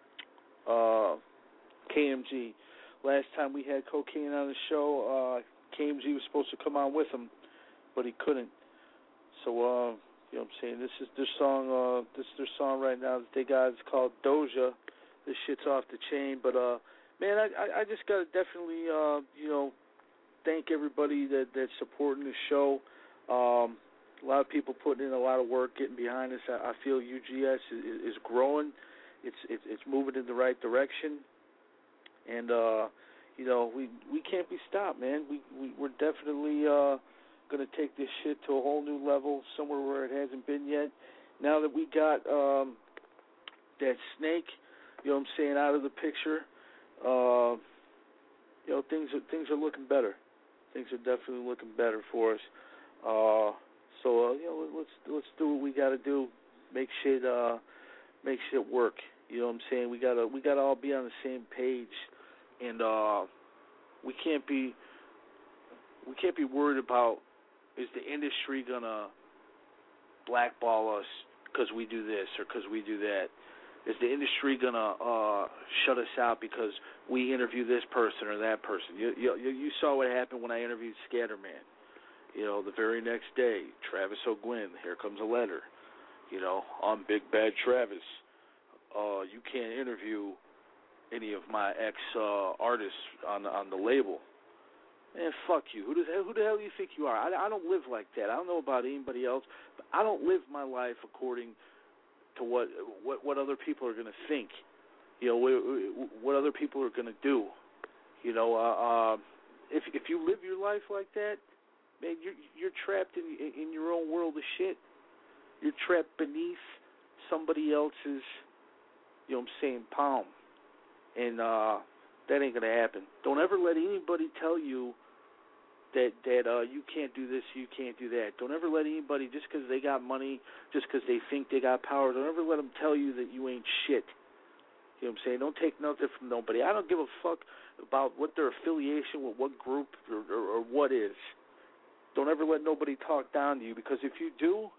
uh K M G. Last time we had Cocaine on the show, uh, K M G was supposed to come on with him, but he couldn't. So, uh, you know what I'm saying, this is their song, uh, this is their song right now that they got. It's called Doja. This shit's off the chain, but, uh, man, I, I, I just got to definitely, uh, you know, thank everybody that, that's supporting the show. Um, a lot of people putting in a lot of work, getting behind us. I, I feel U G S is, is growing. It's, it's, it's moving in the right direction. And, uh, you know, we we can't be stopped, man. We, we, we're definitely uh, going to take this shit to a whole new level, somewhere where it hasn't been yet. Now that we got um, that Snake, you know what I'm saying, out of the picture, uh, you know, things are, things are looking better. Things are definitely looking better for us. Uh, so, uh, you know, let's let's do what we got to do. Make shit, uh, make shit work. You know what I'm saying? We gotta we gotta all be on the same page. And uh, we can't be we can't be worried about, is the industry gonna blackball us because we do this or because we do that? Is the industry gonna uh, shut us out because we interview this person or that person? You, you you saw what happened when I interviewed Scatterman. You know, the very next day, Travis O'Gwen, here comes a letter. You know, I'm Big Bad Travis. Uh, you can't interview any of my ex uh, artists on the, on the label. Man, fuck you. Who the hell, who the hell do you think you are? I, I don't live like that. I don't know about anybody else, but I don't live my life according to what what, what other people are going to think. You know, what, what other people are going to do. You know, uh, uh, if if you live your life like that, man, you're you're trapped in in your own world of shit. You're trapped beneath somebody else's, you know what I'm saying, palm. And uh, that ain't going to happen. Don't ever let anybody tell you that that uh, you can't do this, you can't do that. Don't ever let anybody, just because they got money, just because they think they got power, don't ever let them tell you that you ain't shit. You know what I'm saying? Don't take nothing from nobody. I don't give a fuck about what their affiliation with what group or, or, or what is. Don't ever let nobody talk down to you, because if you do,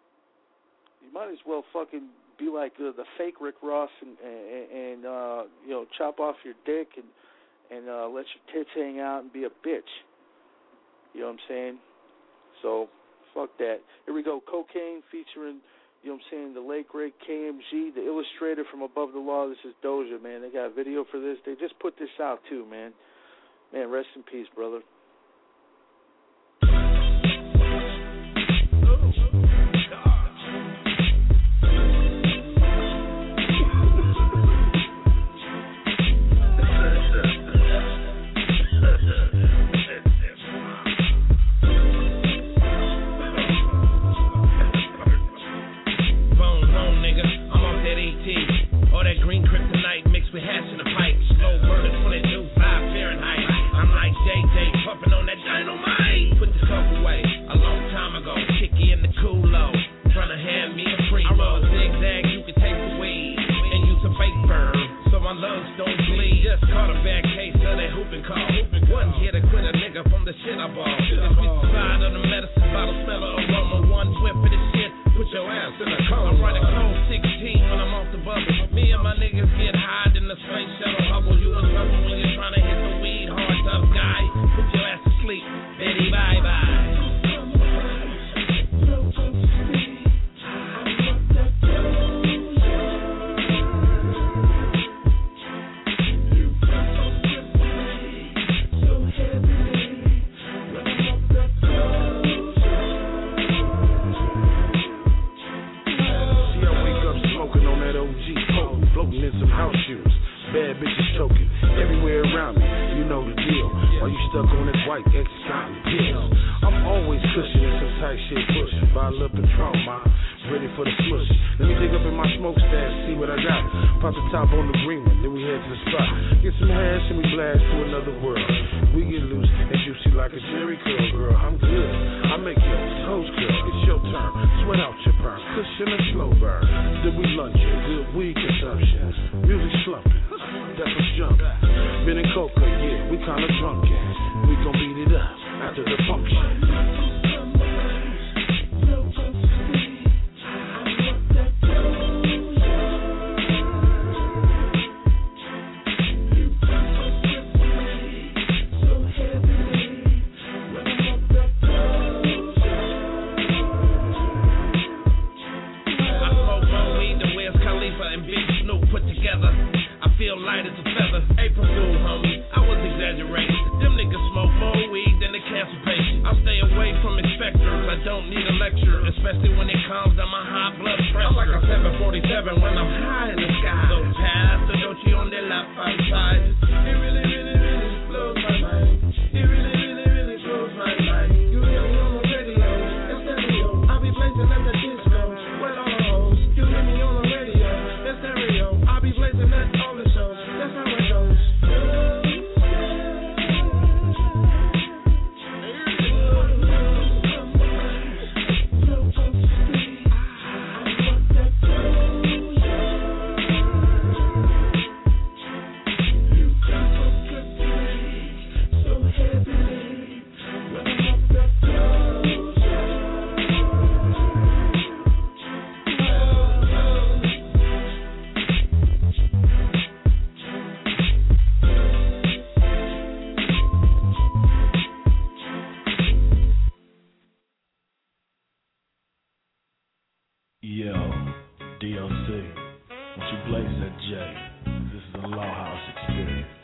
you might as well fucking be like the, the fake Rick Ross and, and, and uh, you know, chop off your dick and and uh, let your tits hang out and be a bitch. You know what I'm saying? So, fuck that. Here we go. Cocaine featuring, you know what I'm saying, the late great K M G, the illustrator from Above the Law. This is Doja, man. They got a video for this. They just put this out too, man. Man, rest in peace, brother. Ready for the smush. Let me dig up in my smokestack, see what I got. Pop the top on the green one, then we head to the spot. Get some hash and we blast to another world. We get loose and juicy like a Jerry curl, girl. I'm good. I make your toes curl. It's your turn. Sweat out your perm. Cushion and slow burn. Then we lunch it. Good weed consumption. Music slumping. That's what's jumping. Been in coca, yeah. We kinda drunk, yeah. We gon' beat it up after the function. Light as a feather, April Fool, homie. I was exaggerating. Them niggas smoke more weed than the cancer patient. I stay away from inspectors. I don't need a lecture, especially when it comes to my high blood pressure. I'm like a seven forty-seven when I'm high in the sky. So pass the Dolce on their lap outside. It really, really, really blows my mind. It really, really, really blows my mind. You hear me on the radio, it's stereo. I be blazing at the disco. Wet on the hose. You hear me on the radio, it's stereo. I be blazing at all the shows. That's how it goes. Yo, D L C, once you blaze that J, this is a Law House experience.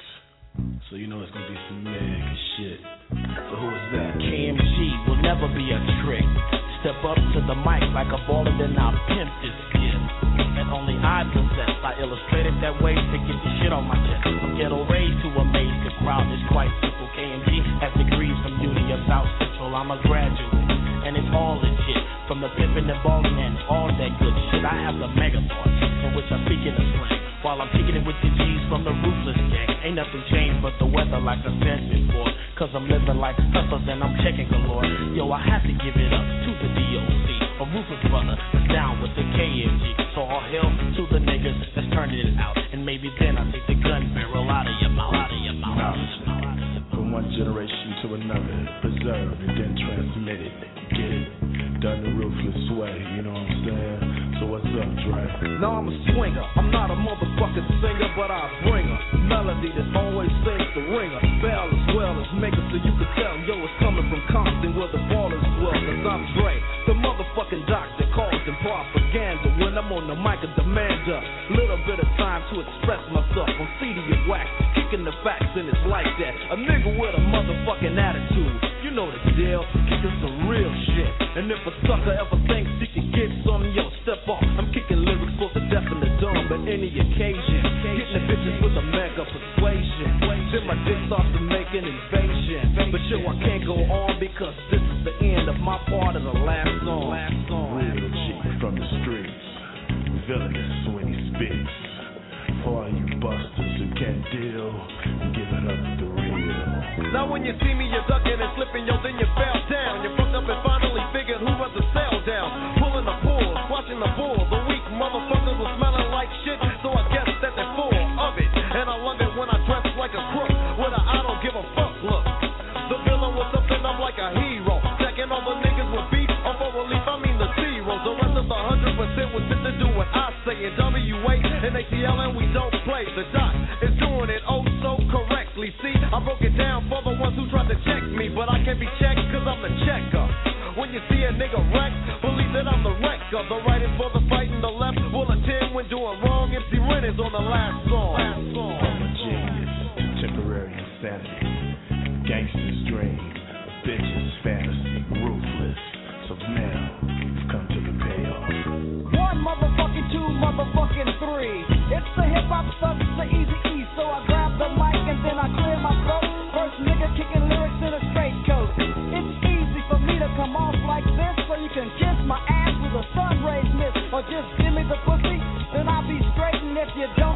So you know it's gonna be some mega shit. So who is that? K M G will never be a trick. Step up to the mic like a baller, then I'll pimp this gift. And only I possess. I illustrate it that way to get the shit on my chest. From ghetto raised to amaze the crowd is quite simple. K M G has degrees from Uni of South Central. I'm a graduate, and it's all legit. From the pimpin' and ballin' and all that good shit. I have the mega thoughts in which I speak in a slang. While I'm kicking it with the G's from the ruthless gang. Ain't nothing changed but the weather like I said before. Cause I'm living like hustlers and I'm checking galore. Yo, I have to give it up to the D O C. A ruthless brother that's down with the K M G. So all hail to the niggas that's turning it out. And maybe then I take the gun barrel out of your mouth. Out of your mouth. Knowledge. From one generation to another. Preserved and then transmitted. Get it? Done the ruthless way, you know what I'm saying? So what's up, Dre? No, I'm a swinger. I'm not a motherfucking singer, but I bring a melody that always sings the ringer. Bell as well as maker, so you can tell, yo, it's coming from Compton where the ballers dwell. Cause I'm Dre, the motherfucking doctor causing propaganda. When I'm on the mic, I demand a little bit of time to express myself. I'm C D of wax, kicking the facts, and it's like that. A nigga with a motherfucking attitude. You know the deal, kicking some real shit. And if a sucker ever thinks he can get some, yo, step off. I'm kicking lyrics for the deaf and the dumb at any occasion. Getting the bitches with a mega persuasion. Then my dick starts to make an invasion. But yo, I can't go on because this is the end of my part of the last song. Real G from the streets, villainous when he speaks. For all you busters who can't deal, give it up the real. Now when you see me, you're ducking and slipping, yo, then you fell down. You fucked up and finally figured who runs the cell down. Pulling the bull, watching the bull. The weak motherfuckers were smelling like shit, so I guess that they're full of it. And I love it when I dress like a crook, with a I don't give a fuck look. The villain was something, I'm like a hero. Checking all the niggas with beef, or for relief, I mean the zeros. The rest of the hundred percent was fit to do what I say. In W A and A T L and we don't play. The dot is doing it oh so correctly. See, I broke it down for the ones who tried to check me, but I can't be checked cause I'm the checker. When you see a nigga wreck, believe that I'm the wrecker. The right is for the fight and the left will attend when doing wrong. M C Ren is on the last song. Last song. I'm a genius, temporary insanity, gangster's dream, a bitch's fantasy, ruthless. So now, you've come to the payoff. One motherfucking two, motherfucking three. It's the hip hop stuff, it's the easy E. So I grab the mic and then I clear my throat. First nigga kicking lyrics in a straight coat. It's easy for me to come off like this, so you can kiss my ass with a sun rays miss, or just give me the pussy, then I'll be straight. And if you don't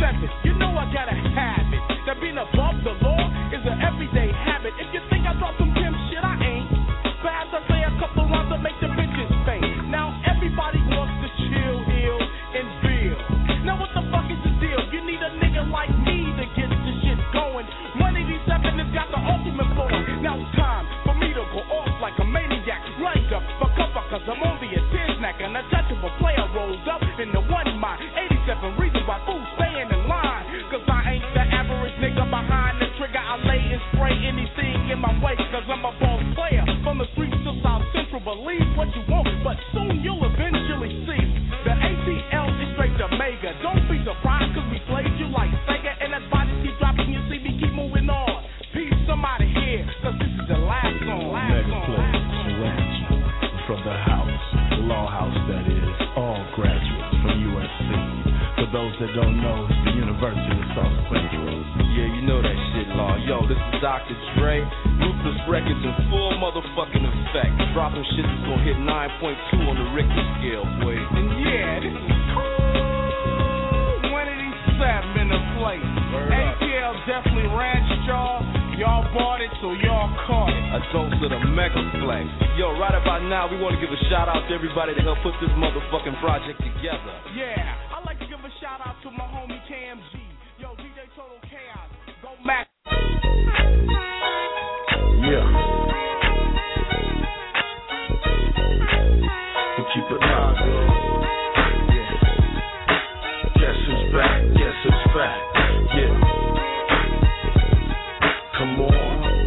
Listen, you know I gotta have it. That being above the law is an everyday habit. If you think I dropped some pimp shit, I ain't. Perhaps I say a couple lines to make the bitches faint. Now everybody wants to chill, heal, and feel. Now what the fuck is the deal? You need a nigga like me to get this shit going. one eighty-seven has got the ultimate flow. Now it's time for me to go off like a maniac. Lined up for cover cause I'm only a ten-snack. And a touch of a player rolled up in the one mind. eighty-seven reasons why fools staying in line. Cause I ain't the average nigga behind the trigger. I lay and spray anything in my way. Cause I'm a boss player. From the streets to South Central. Believe what you want, but soon you'll eventually see. The A T L is straight to mega. Don't be surprised cause we played you like Sega. And that body keep dropping, you see me keep moving on. Peace, somebody here, cause this is the last song. Last Mega song. Play, ranch, from the house, the law house that is, all graduates from U S C. For those that don't know, it's the University of South Central. Yeah, you know that shit, Law. Yo, this is Doctor Dre. Ruthless Records in full motherfucking effect. Dropping shit that's gonna hit nine point two on the Richter scale, boy. And yeah, this is cool. one eighty-seven in the place. A T L definitely ranched y'all. Y'all bought it, so y'all caught it. Adults of the Mega Flex. Yo, right about now, we want to give a shout out to everybody that helped put this motherfucking project together. Yeah, I'd like to give a shout out to my homie K M G. Yo, D J Total Chaos. Go Mac. Yeah. We'll keep it live, yo. Yeah. Guess who's back? Guess who's back? Yeah. Come on.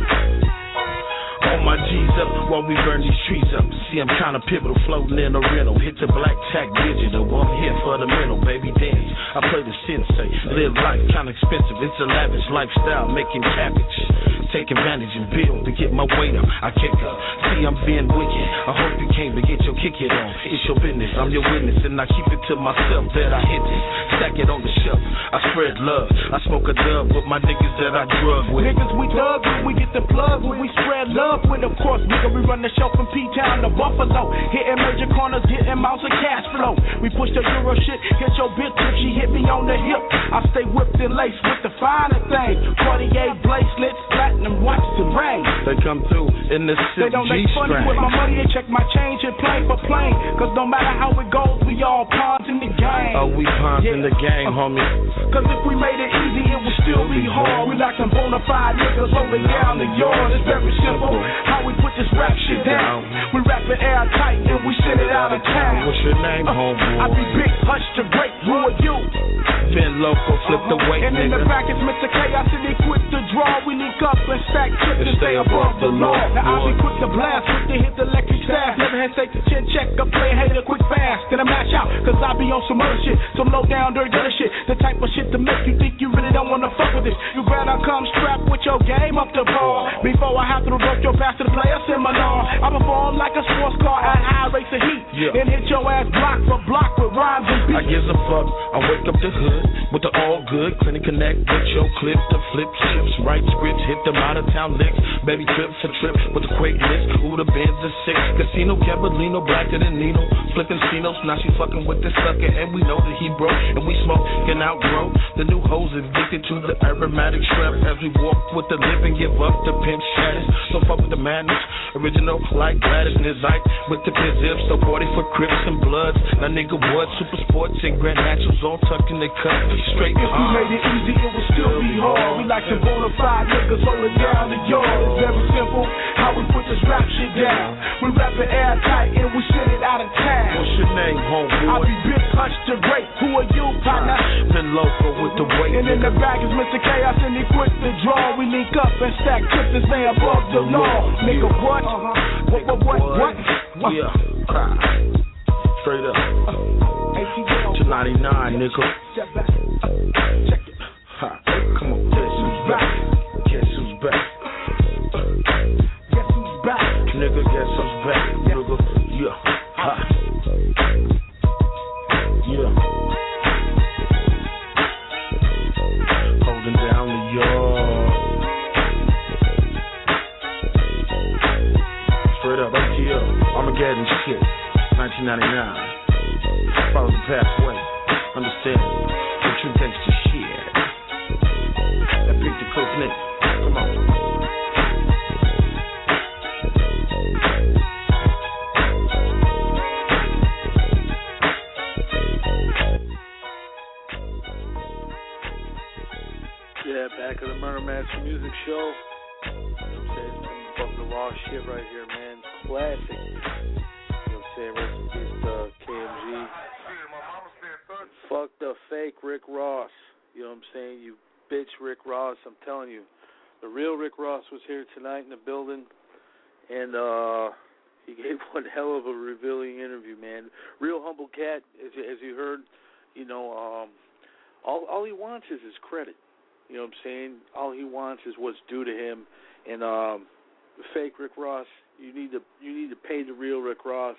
All my G's up while we burn these trees up. See, I'm kinda pivotal, floating in a rental. Hit the black tack digital. I'm here for the mental, baby dance. I play the sensei. Live life kinda expensive. It's a lavish lifestyle, making cabbage. Take advantage and build to get my weight up. I kick up. See, I'm being wicked. I hope you came to get your kick it on. It's your business, I'm your witness, and I keep it to myself that I hit this. Stack it on the shelf. I spread love. I smoke a dub with my niggas that I drug with. Niggas we dug with, we get the plug when we spread love with. Of course, nigga, we run the show from P-Town to Buffalo. Hitting major corners, getting miles of cash flow. We push the Euro shit, hit your bitch if she hit me on the hip. I stay whipped and laced with the finer thing. forty-eight bracelets, platinum watch the rain. They come through in the They don't make funny with my money, they check my change and plane for plane. Cause no matter how it goes, we all pawns in the game. Oh, we pawns yeah. in the game, homie. Cause if we made it easy, it would still be hard. We like some bona fide niggas holding down the yard. It's very simple how we put this rap shit down. We rap it airtight and we send it out of town. What's your name, homeboy? I be big, hush to great. Who are you? Been local, flip the weight, and in nigga. the back is Mister Chaos and he quick to draw. We link up and stack chips and stay above the law. Now I be quick to blast, quick to hit the electric staff. Never hesitate to chin check, a play hater quick fast. Then I match out, cause I be on some other shit. Some low down, dirty, dirty shit. The type of shit to make you think you really don't wanna fuck with this. You better come strapped with your game up the bar. Before I have to rope your pass to the player seminar. I perform like a sports car at high rates of heat. Yeah. And hit your ass block for block with rhymes and beats. I gives a fuck, I wake up the hood with the all good. Clinic connect with your clip to flip chips. Write scripts, hit them out of town licks. Baby trip for trip with the quick list. Ooh, the Benz is six. Casino, Caballino, blacker than Nino. Flipping Cinos, now she fucking with this sucker. And we know that he broke, and we smoke and outgrow. The new hoes addicted to the aromatic shrimp. As we walk with the lip and give up the pimp status. So fuck with the madness. Original like Gladys Nizite with the pin zips. So forty for Crips and Bloods. Now nigga what? Super Sports and Grand Naturals all tucked in the cut. Straight if we made it easy, it would still be hard. We like some bona fide niggas holding down the yard. It's very simple how we put this rap shit down. We rap it airtight and we send it out of town. What's your name, homeboy? I be big, hush to great. Who are you, partner? Been local with the weight. And in the back is Mister Chaos and he quick to draw. We link up and stack chips and stay above the law. Nigga, what? Uh-huh. What, what, what, what? what? Yeah. Straight up. two ninety-nine, nigga. Step back. Check it. Ha. Come on, guess who's back? Guess who's back? Guess who's back? Nigga, guess who's back? Nigga, yeah. Ha. Yeah. Holding down the yard. Straight up, A T L, Armageddon shit. nineteen ninety-nine. Follow the pathway. Understand the true gangster shit. Yeah, back at the Murder Master Music Show. You know what I'm saying? Some fucking raw shit right here, man. Classic. You know what I'm saying? Rest in peace to K M G. Fuck the fake Rick Ross. You know what I'm saying? You bitch Rick Ross. I'm telling you. The real Rick Ross was here tonight in the building. And uh, he gave one hell of a revealing interview, man. Real humble cat, as, as you heard. You know, um, all all he wants is his credit. You know what I'm saying? All he wants is what's due to him. And um, the fake Rick Ross, you need to you need to pay the real Rick Ross.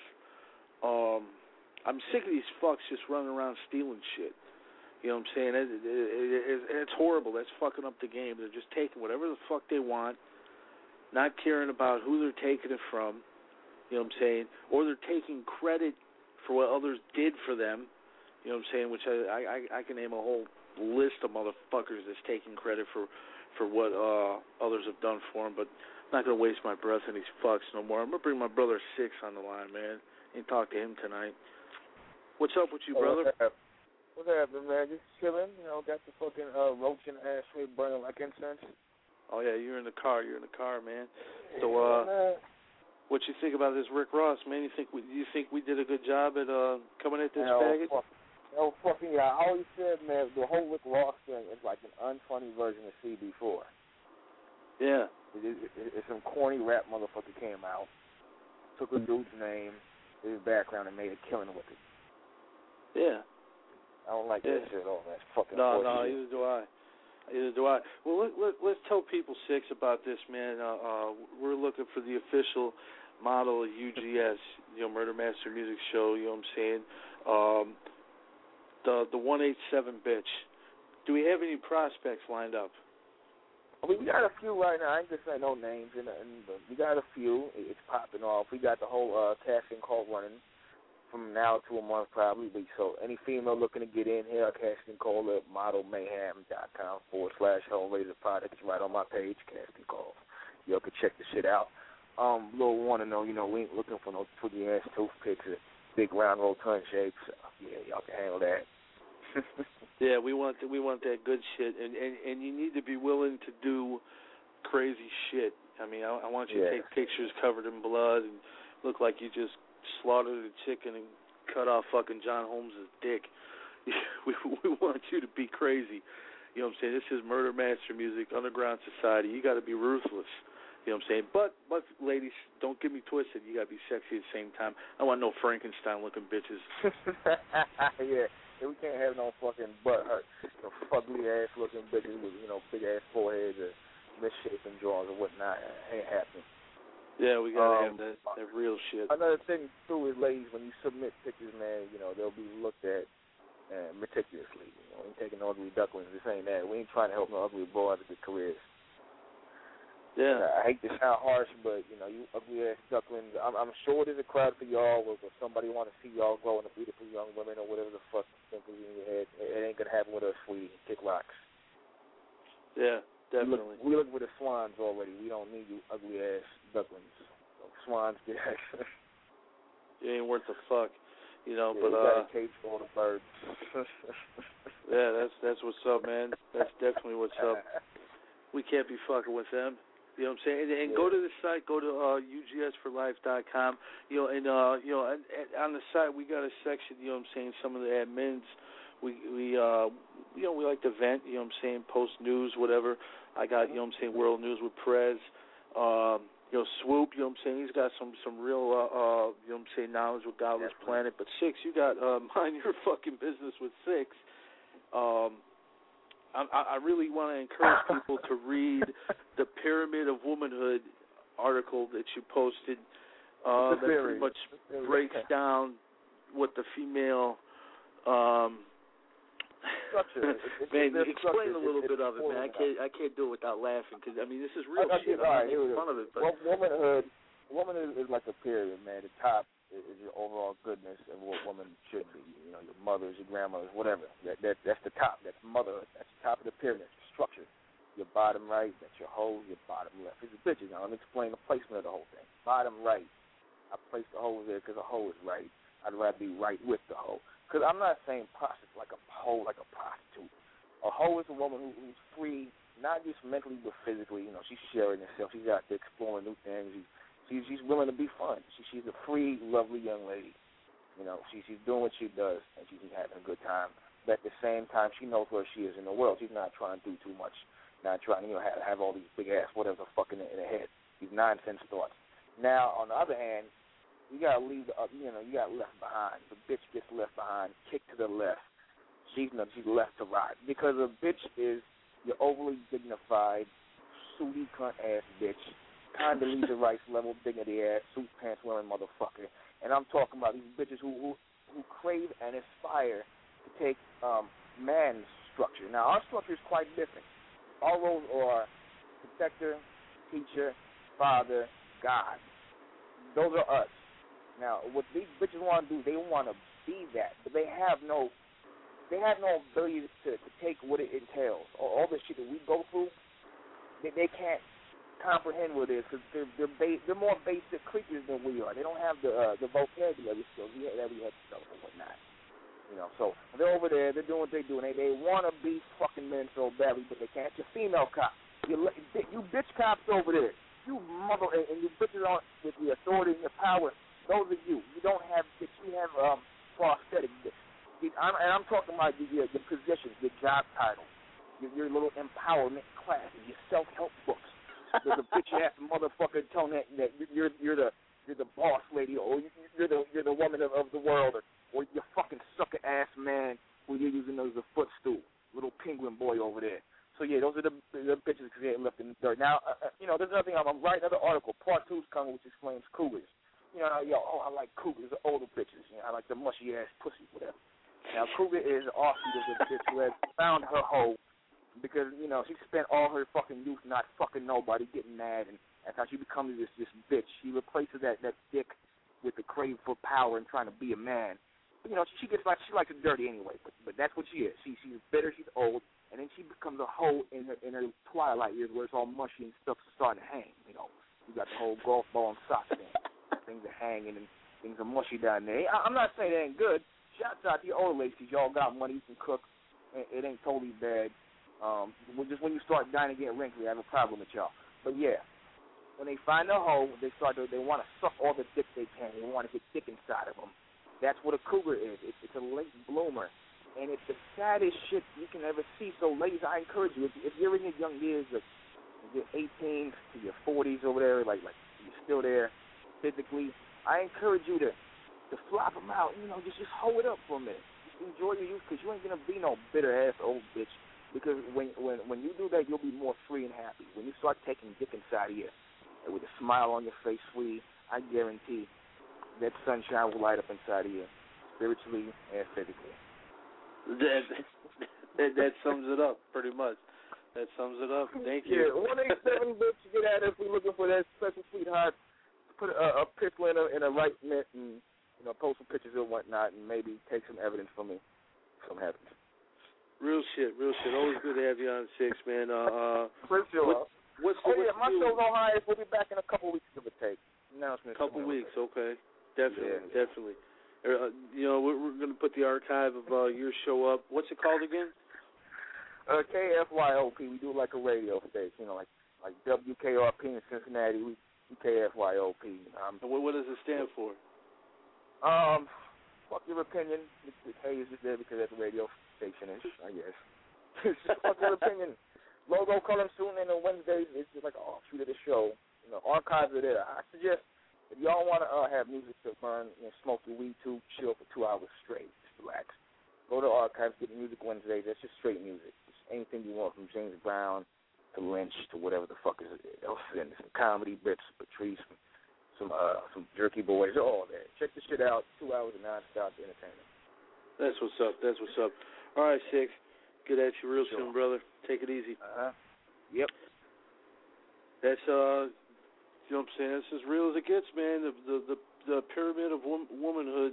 Um, I'm sick of these fucks just running around stealing shit. You know what I'm saying? It, it, it, it, it's horrible. That's fucking up the game. They're just taking whatever the fuck they want, not caring about who they're taking it from. You know what I'm saying? Or they're taking credit for what others did for them. You know what I'm saying? Which I I, I can name a whole list of motherfuckers that's taking credit for, for what uh, others have done for them. But I'm not going to waste my breath on these fucks no more. I'm going to bring my brother Six on the line, man, and talk to him tonight. What's up with you, brother? Oh, what's happening, man? Just chilling. You know, got the fucking uh, roach and ashtray burning like incense. Oh, yeah, you're in the car. You're in the car, man. So, uh, yeah, what you think about this Rick Ross, man? You think we, you think we did a good job at uh, coming at this you know, faggot? Fuck, oh, fucking, yeah. I always said, man, the whole Rick Ross thing is like an unfunny version of C B four. Yeah. It, it, it, it's some corny rap motherfucker came out, took a dude's name, his background, and made a killing with it. Yeah. I don't like yeah. that shit at all. That's fucking No, no, bullshit. either do I. Either do I. Well, let, let, let's tell people, Six, about this, man. Uh, uh, we're looking for the official model of U G S, you know, Murder Master Music Show, you know what I'm saying? Um, the the one eighty-seven bitch. Do we have any prospects lined up? I mean, we got a few right now. I ain't just saying no names, and, and but we got a few. It's popping off. We got the whole uh, casting call running from now to a month probably. So any female looking to get in here, casting call at modelmayhem.com forward slash Hellraiser product. It's right on my page, casting calls. Y'all can check the shit out. Um, little want to know, you know, we ain't looking for no twiggy ass toothpicks or big round rotund shapes. Yeah, y'all can handle that. Yeah, we want the, we want that good shit, and, and and you need to be willing to do crazy shit. I mean, I, I want you yeah. to take pictures covered in blood and look like you just slaughtered a chicken and cut off fucking John Holmes' dick. we we want you to be crazy. You know what I'm saying? This is Murder Master Music, Underground Society. You got to be ruthless. You know what I'm saying? But, but ladies, don't get me twisted. You got to be sexy at the same time. I want no Frankenstein-looking bitches. yeah. We can't have no fucking butt hurt, you know, fugly-ass looking bitches with, you know, big-ass foreheads or misshapen jaws or whatnot. It ain't happening. Yeah, we got to um, have that, that real shit. Another thing, too, is, ladies, when you submit pictures, man, you know, they'll be looked at uh, meticulously. You know, we ain't taking no ugly ducklings. This ain't that. We ain't trying to help no ugly boys with careers. Yeah. I hate to sound harsh, but, you know, you ugly-ass ducklings, I'm, I'm sure there's a crowd for y'all where somebody want to see y'all grow into beautiful young women or whatever the fuck you think is in your head. It ain't going to happen with us, sweetie. Kick rocks. Yeah, definitely. We look, we look with the swans already. We don't need you ugly-ass ducklings. So swans get action. You ain't worth a fuck. You know, yeah, but, we uh... got a cage for all the birds. yeah, that's, that's what's up, man. That's definitely what's up. We can't be fucking with them. You know what I'm saying? And, and yeah. go to the site, go to uh, U G S for life dot com. You know, and uh, you know, and, and on the site we got a section. You know what I'm saying? Some of the admins, we we uh, you know, we like to vent. You know what I'm saying? Post news, whatever. I got, you know what I'm saying, World News with Perez. Um, you know, Swoop. You know what I'm saying? He's got some some real uh, uh you know what I'm saying, knowledge with Godless yeah, Planet. But Six, you got uh, mind your fucking business with Six. Um. I, I really want to encourage people to read the Pyramid of Womanhood article that you posted. Uh, that pretty much breaks down what the female. Um, structure. man, explain a little bit of it, man. I can't. I can't do it without laughing because I mean this is real shit. I'm not making fun of it, but womanhood, womanhood is like a pyramid, man. The top is your overall goodness and what woman should be. You know, your mothers, your grandmothers, whatever. That, that that's the top. That's motherhood. That's the top of the pyramid. The structure. Your bottom right, that's your hoe. Your bottom left is the bitches. Now let me explain the placement of the whole thing. Bottom right, I place the hoe there because the hoe is right. I'd rather be right with the hoe. Because I'm not saying prostitute like a hoe, like a prostitute. A hoe is a woman who, who's free not just mentally but physically. You know, she's sharing herself. She's out there exploring new things. She's she's, she's willing to be fun. She, she's a free, lovely young lady. You know, she, she's doing what she does, and she's having a good time. But at the same time, she knows where she is in the world. She's not trying to do too much, not trying to, you know, have, have all these big ass whatever the fuck in, the, in her head, these nonsense thoughts. Now, on the other hand, you gotta leave the, uh, you know, you got left behind. The bitch gets left behind, kicked to the left. She's no, she's left to right because a bitch is your overly dignified, sooty cunt ass bitch, Condoleezza Rice level dignity ass, suit pants wearing motherfucker. And I'm talking about these bitches who who, who crave and aspire to take um, man's structure. Now, our structure is quite different. Our roles are protector, teacher, father, God. Those are us. Now, what these bitches want to do, they want to be that, but they have no, they have no ability to, to take what it entails. All, all the shit that we go through, they, they can't comprehend what it is because they're they're, ba- they're more basic creatures than we are. They don't have the uh, the vocabulary skills we have, that we have stuff and whatnot. You know, so they're over there. They're doing what they do, and they they want to be fucking men so badly, but they can't. You're female cops. You you bitch cops over there. You mother and, and you bitches on with the authority and the power. Those are you. You don't have bitch. You have um prosthetic bitch. I'm, and I'm talking about your your positions, your job titles, your, your little empowerment classes, your self help books. There's a bitch ass motherfucker telling that, that you're you're the you're the boss lady, or you're the you're the woman of, of the world, or, or you're fucking sucker ass man who you're using as a footstool, little penguin boy over there. So yeah, those are the the bitches that get left in the dirt. Now, uh, you know, there's another thing. I'm, I'm writing another article. Part two's coming, which explains cougars. You know, yo, oh, I like cougars, the older bitches. You know, I like the mushy ass pussy, whatever. Now, cougar is an offshoot of the bitch who has found her hoe. Because, you know, she spent all her fucking youth not fucking nobody, getting mad, and that's how she becomes this this bitch. She replaces that, that dick with the crave for power and trying to be a man. But, you know, she gets like, she likes it dirty anyway, but but that's what she is. She She's bitter, she's old, and then she becomes a hoe in her in her twilight years where it's all mushy and stuff's starting to hang, you know. You got the whole golf ball and sock thing. Things are hanging and things are mushy down there. I, I'm not saying it ain't good. Shouts out to your old ladies because y'all got money, you can cook. It, it ain't totally bad. Um, just when you start dying and getting wrinkly, I have a problem with y'all. But yeah, when they find a hoe, they start to, they want to suck all the dick they can. They want to get dick inside of them. That's what a cougar is. It's, it's a late bloomer, and it's the saddest shit you can ever see. So, ladies, I encourage you, if, if you're in your young years, like you're eighteen to your forties over there, like like you're still there physically, I encourage you to to flop them out. You know, just just hold it up for a minute. Just enjoy your youth, because you ain't gonna be no bitter ass old bitch. Because when, when when you do that, you'll be more free and happy. When you start taking dick inside of you, and with a smile on your face, sweetie, I guarantee that sunshine will light up inside of you, spiritually and physically. That that, that sums it up pretty much. That sums it up. Thank you. Yeah, one eight seven bitch, get at us. We're looking for that special sweetheart. Put a, a pistol in a in a right mitt and you know post some pictures and whatnot, and maybe take some evidence from me. If something happens. Real shit, real shit. Always good to have you on Six, man. Uh, uh, For sure. What, what's oh, the, yeah, what's my new? show's on hiatus. We'll be back in a couple weeks, give or take. Announcement. Couple weeks, okay. Definitely, yeah. definitely. Uh, you know, we're, we're going to put the archive of uh, your show up. What's it called again? Uh, K F Y O P. We do it like a radio station, you know, like like W K R P in Cincinnati. We, we K F Y O P. Um, and what, what does it stand for? Um, fuck your opinion. The, the K is just there because that's a radio station, is, I guess. Fuck your opinion. Logo coming soon, and on Wednesdays it's just like an offshoot of the show. You know, archives are there. I suggest if y'all want to uh, have music to burn, you know, smoke your weed to, chill for two hours straight, just relax. Go to archives, get Music Wednesdays. That's just straight music. Just anything you want, from James Brown to Lynch to whatever the fuck is else in. Some comedy bits, Patrice, some uh, some Jerky Boys, all that. Check the shit out. Two hours of non-stop entertainment. That's what's up. That's what's up. All right, Six. Good at you real sure. soon, brother. Take it easy. Uh-huh. Yep. That's, uh, you know what I'm saying? That's as real as it gets, man. The the, the, the pyramid of wom- womanhood.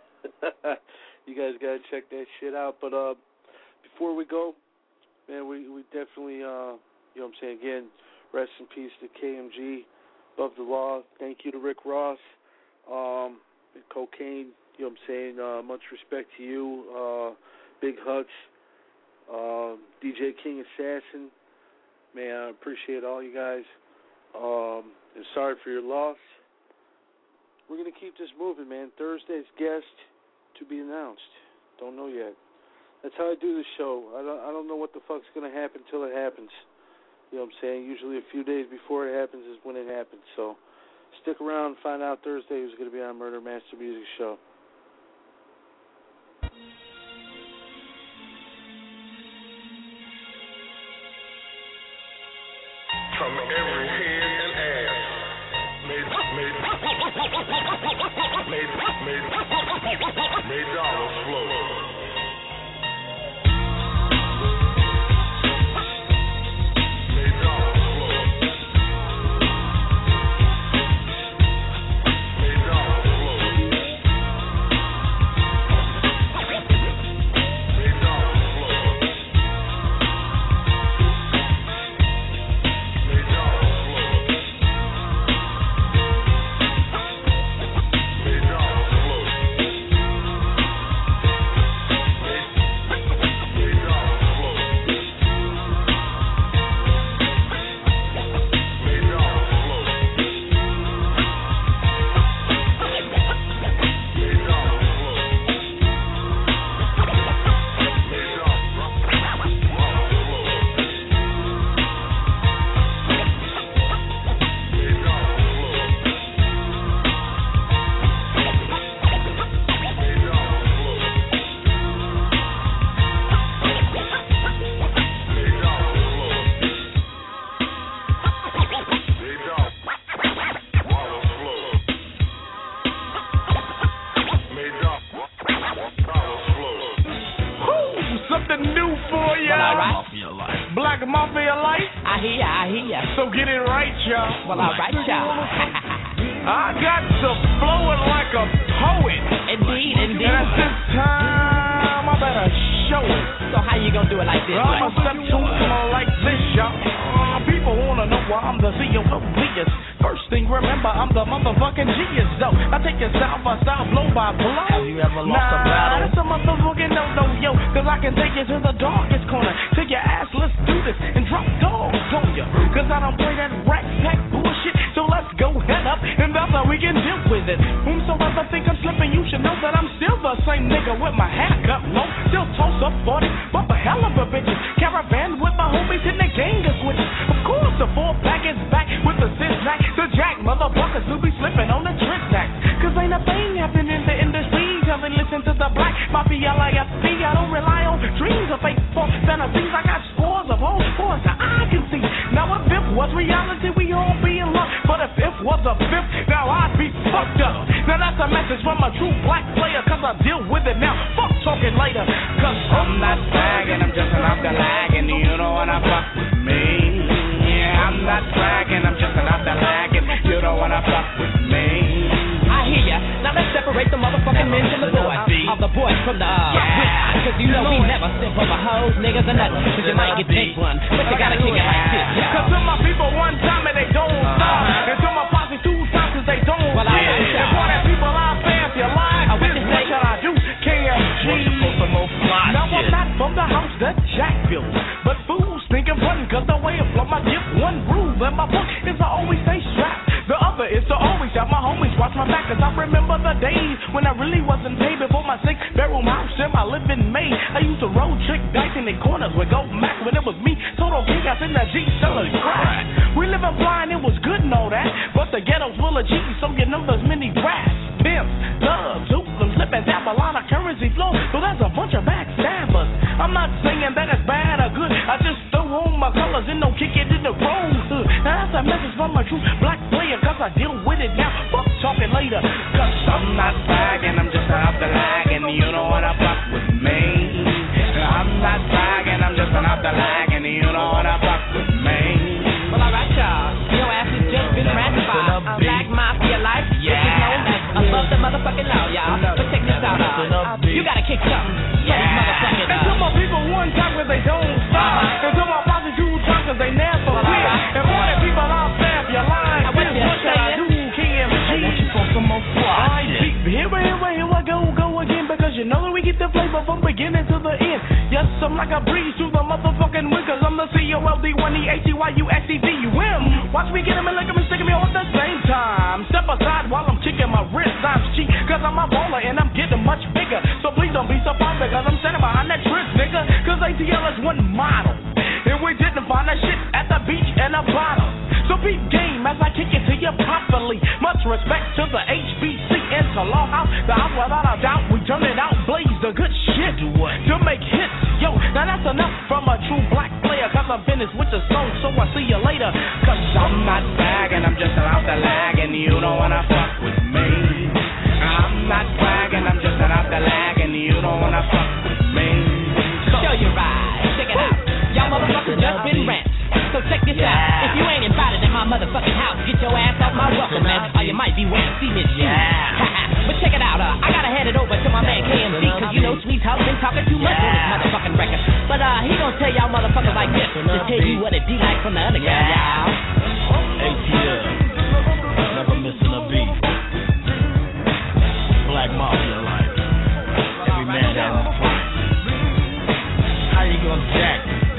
You guys got to check that shit out. But uh, before we go, man, we, we definitely, uh, you know what I'm saying, again, rest in peace to K M G, Above the Law. Thank you to Rick Ross, um, Cocaine, you know what I'm saying, uh, much respect to you, uh, Big Hutch, uh, D J King Assassin, Man, I appreciate all you guys. Um, and sorry for your loss. We're going to keep this moving, man. Thursday's guest to be announced. Don't know yet. That's how I do the show. I don't, I don't know what the fuck's going to happen until it happens. You know what I'm saying? Usually a few days before it happens is when it happens. So stick around and find out Thursday who's going to be on Murder Master Music Show. From every head and ass, made, made, made, made, made dollars flow. Well, all right, y'all. I got to flowing like a poet. Indeed, indeed. And at this time, I better show it. So how you gonna do it like this? I'm gonna step to it like this, y'all. Uh, people wanna know why I'm the C E O of Vegas. First thing, remember, I'm the motherfucking genius, though. I take it style by style, blow by blow. Have you ever lost nah, a battle? That's a motherfucking no-no, yo. Cause I can take you to the darkest corner. Take your ass, let's do this, and drop dogs on you. Cause I don't play that rat pack bullshit. So let's go head up, and that's how we can deal with it. Whomsoever think I'm slipping, you should know that I'm still the same nigga with my hair cut low. Still toss up forty, but a hell of a bitches. Caravan with my homies in the gang of switches. Of course, the four pack is back with the six pack. The jack motherfuckers will be slipping on the trick tax. Cause ain't a thing happening in the industry till they listen to the black mafia like F B. I don't rely on dreams or fake false fantasies. I got scores of old scores that I can see. Now if fifth was reality, we all be in love. But if fifth was a fifth, now I'd be fucked up. Now that's a message from a true black player, cause I deal with it now. Fuck talking later. Cause I'm not bragging, I'm just enough to lagging. You don't wanna fuck with me. Yeah, I'm not bragging, I'm just enough to lagging. You don't wanna fuck with me. I hear ya. Now let's separate the motherfucking men from the boys. All the boys from the uh, yeah. Cause you know we never sip over hoes, niggas, or nothing. Cause you might get take one, but you gotta kick it like this. Cause to my people one time and they don't stop. And to my posse two times cause they don't stop. And for that people out there, if you like this, what should I do? K M G. Now I'm not from the house that Jack built, but fools thinking button cause the way I flow my gift. One rule in my book is I always stay strapped. The other is to always have my homies watch my back. Cause I remember the days when I really wasn't paid before my six bedroom house and my living made. I used to roll trick dice in the corners with gold mac when it was me. Total chaos in that G selling crack. We living blind, it was good and all that. But the ghetto's full of G's, so you know there's many rats, pimps, thugs, hoodlums, slipping tap a lot of currency flow. So there's a bunch of backstabbers. I'm not saying that it's bad or good. I just throw on my colors and don't kick it in the road. Now that's a message from a true black player. Cause I deal with it now, fuck talking later. Cause I'm not bragging, I'm just out the lagging. You don't wanna fuck with me. I'm not bragging, I'm just out the lagging. You don't wanna fuck with me. Well, alright, y'all. Your ass has just been ratified. Black Mafia life, yeah. Which is known as above the motherfucking law, y'all. But check this out, uh, you gotta kick something. Yeah. Motherfucking, uh, and tell my people one time cause they don't stop. Uh-huh. And tell my posse two times cause they never well, quit. Right. And for the people out there, if you're lying, what should I do? Here, here, here I go, go again, because you know that we get the flavor from beginning to the end. Yes, I'm like a breeze through the motherfucking wind, cause I'm the C O L D one E H E Y U S E D U M. Watch me get him and lick him and stick me all at the same time. Step aside while I'm kicking my wrist, I'm cheap, cause I'm a baller and I'm getting much bigger. So please don't be surprised because I'm standing behind that trick, nigga. Cause A T L is one model, and we didn't find that shit at the beach in a bottle. So beat game as I kick it to you properly. Much respect to the H B C and to Law House, the house without a doubt. We turn it out, blaze the good shit to make hits. Yo, now that's enough from a true black player, cause I'm finished with the song, so I see you later. Cause I'm not bragging, I'm just out the lag, and you don't wanna fuck with me. I'm not bragging, I'm just out the lag, and you don't wanna fuck with me. Show your ride, check it out. Y'all motherfuckers just been rent. So check this yeah. out. If you ain't invited at my motherfucking house, get your ass off my welcome mat, or you might be wearing cement shoes. Yeah. But check it out, uh, I gotta hand it over to my man K M C, cause you know Sweet House been talking too much yeah. on this motherfucking record. But uh, he gonna tell y'all motherfuckers like this, to tell you what it be like from the other guy, y'all. A T L, never missing a beat. Black Mafia like, every man has his price. How you gonna jack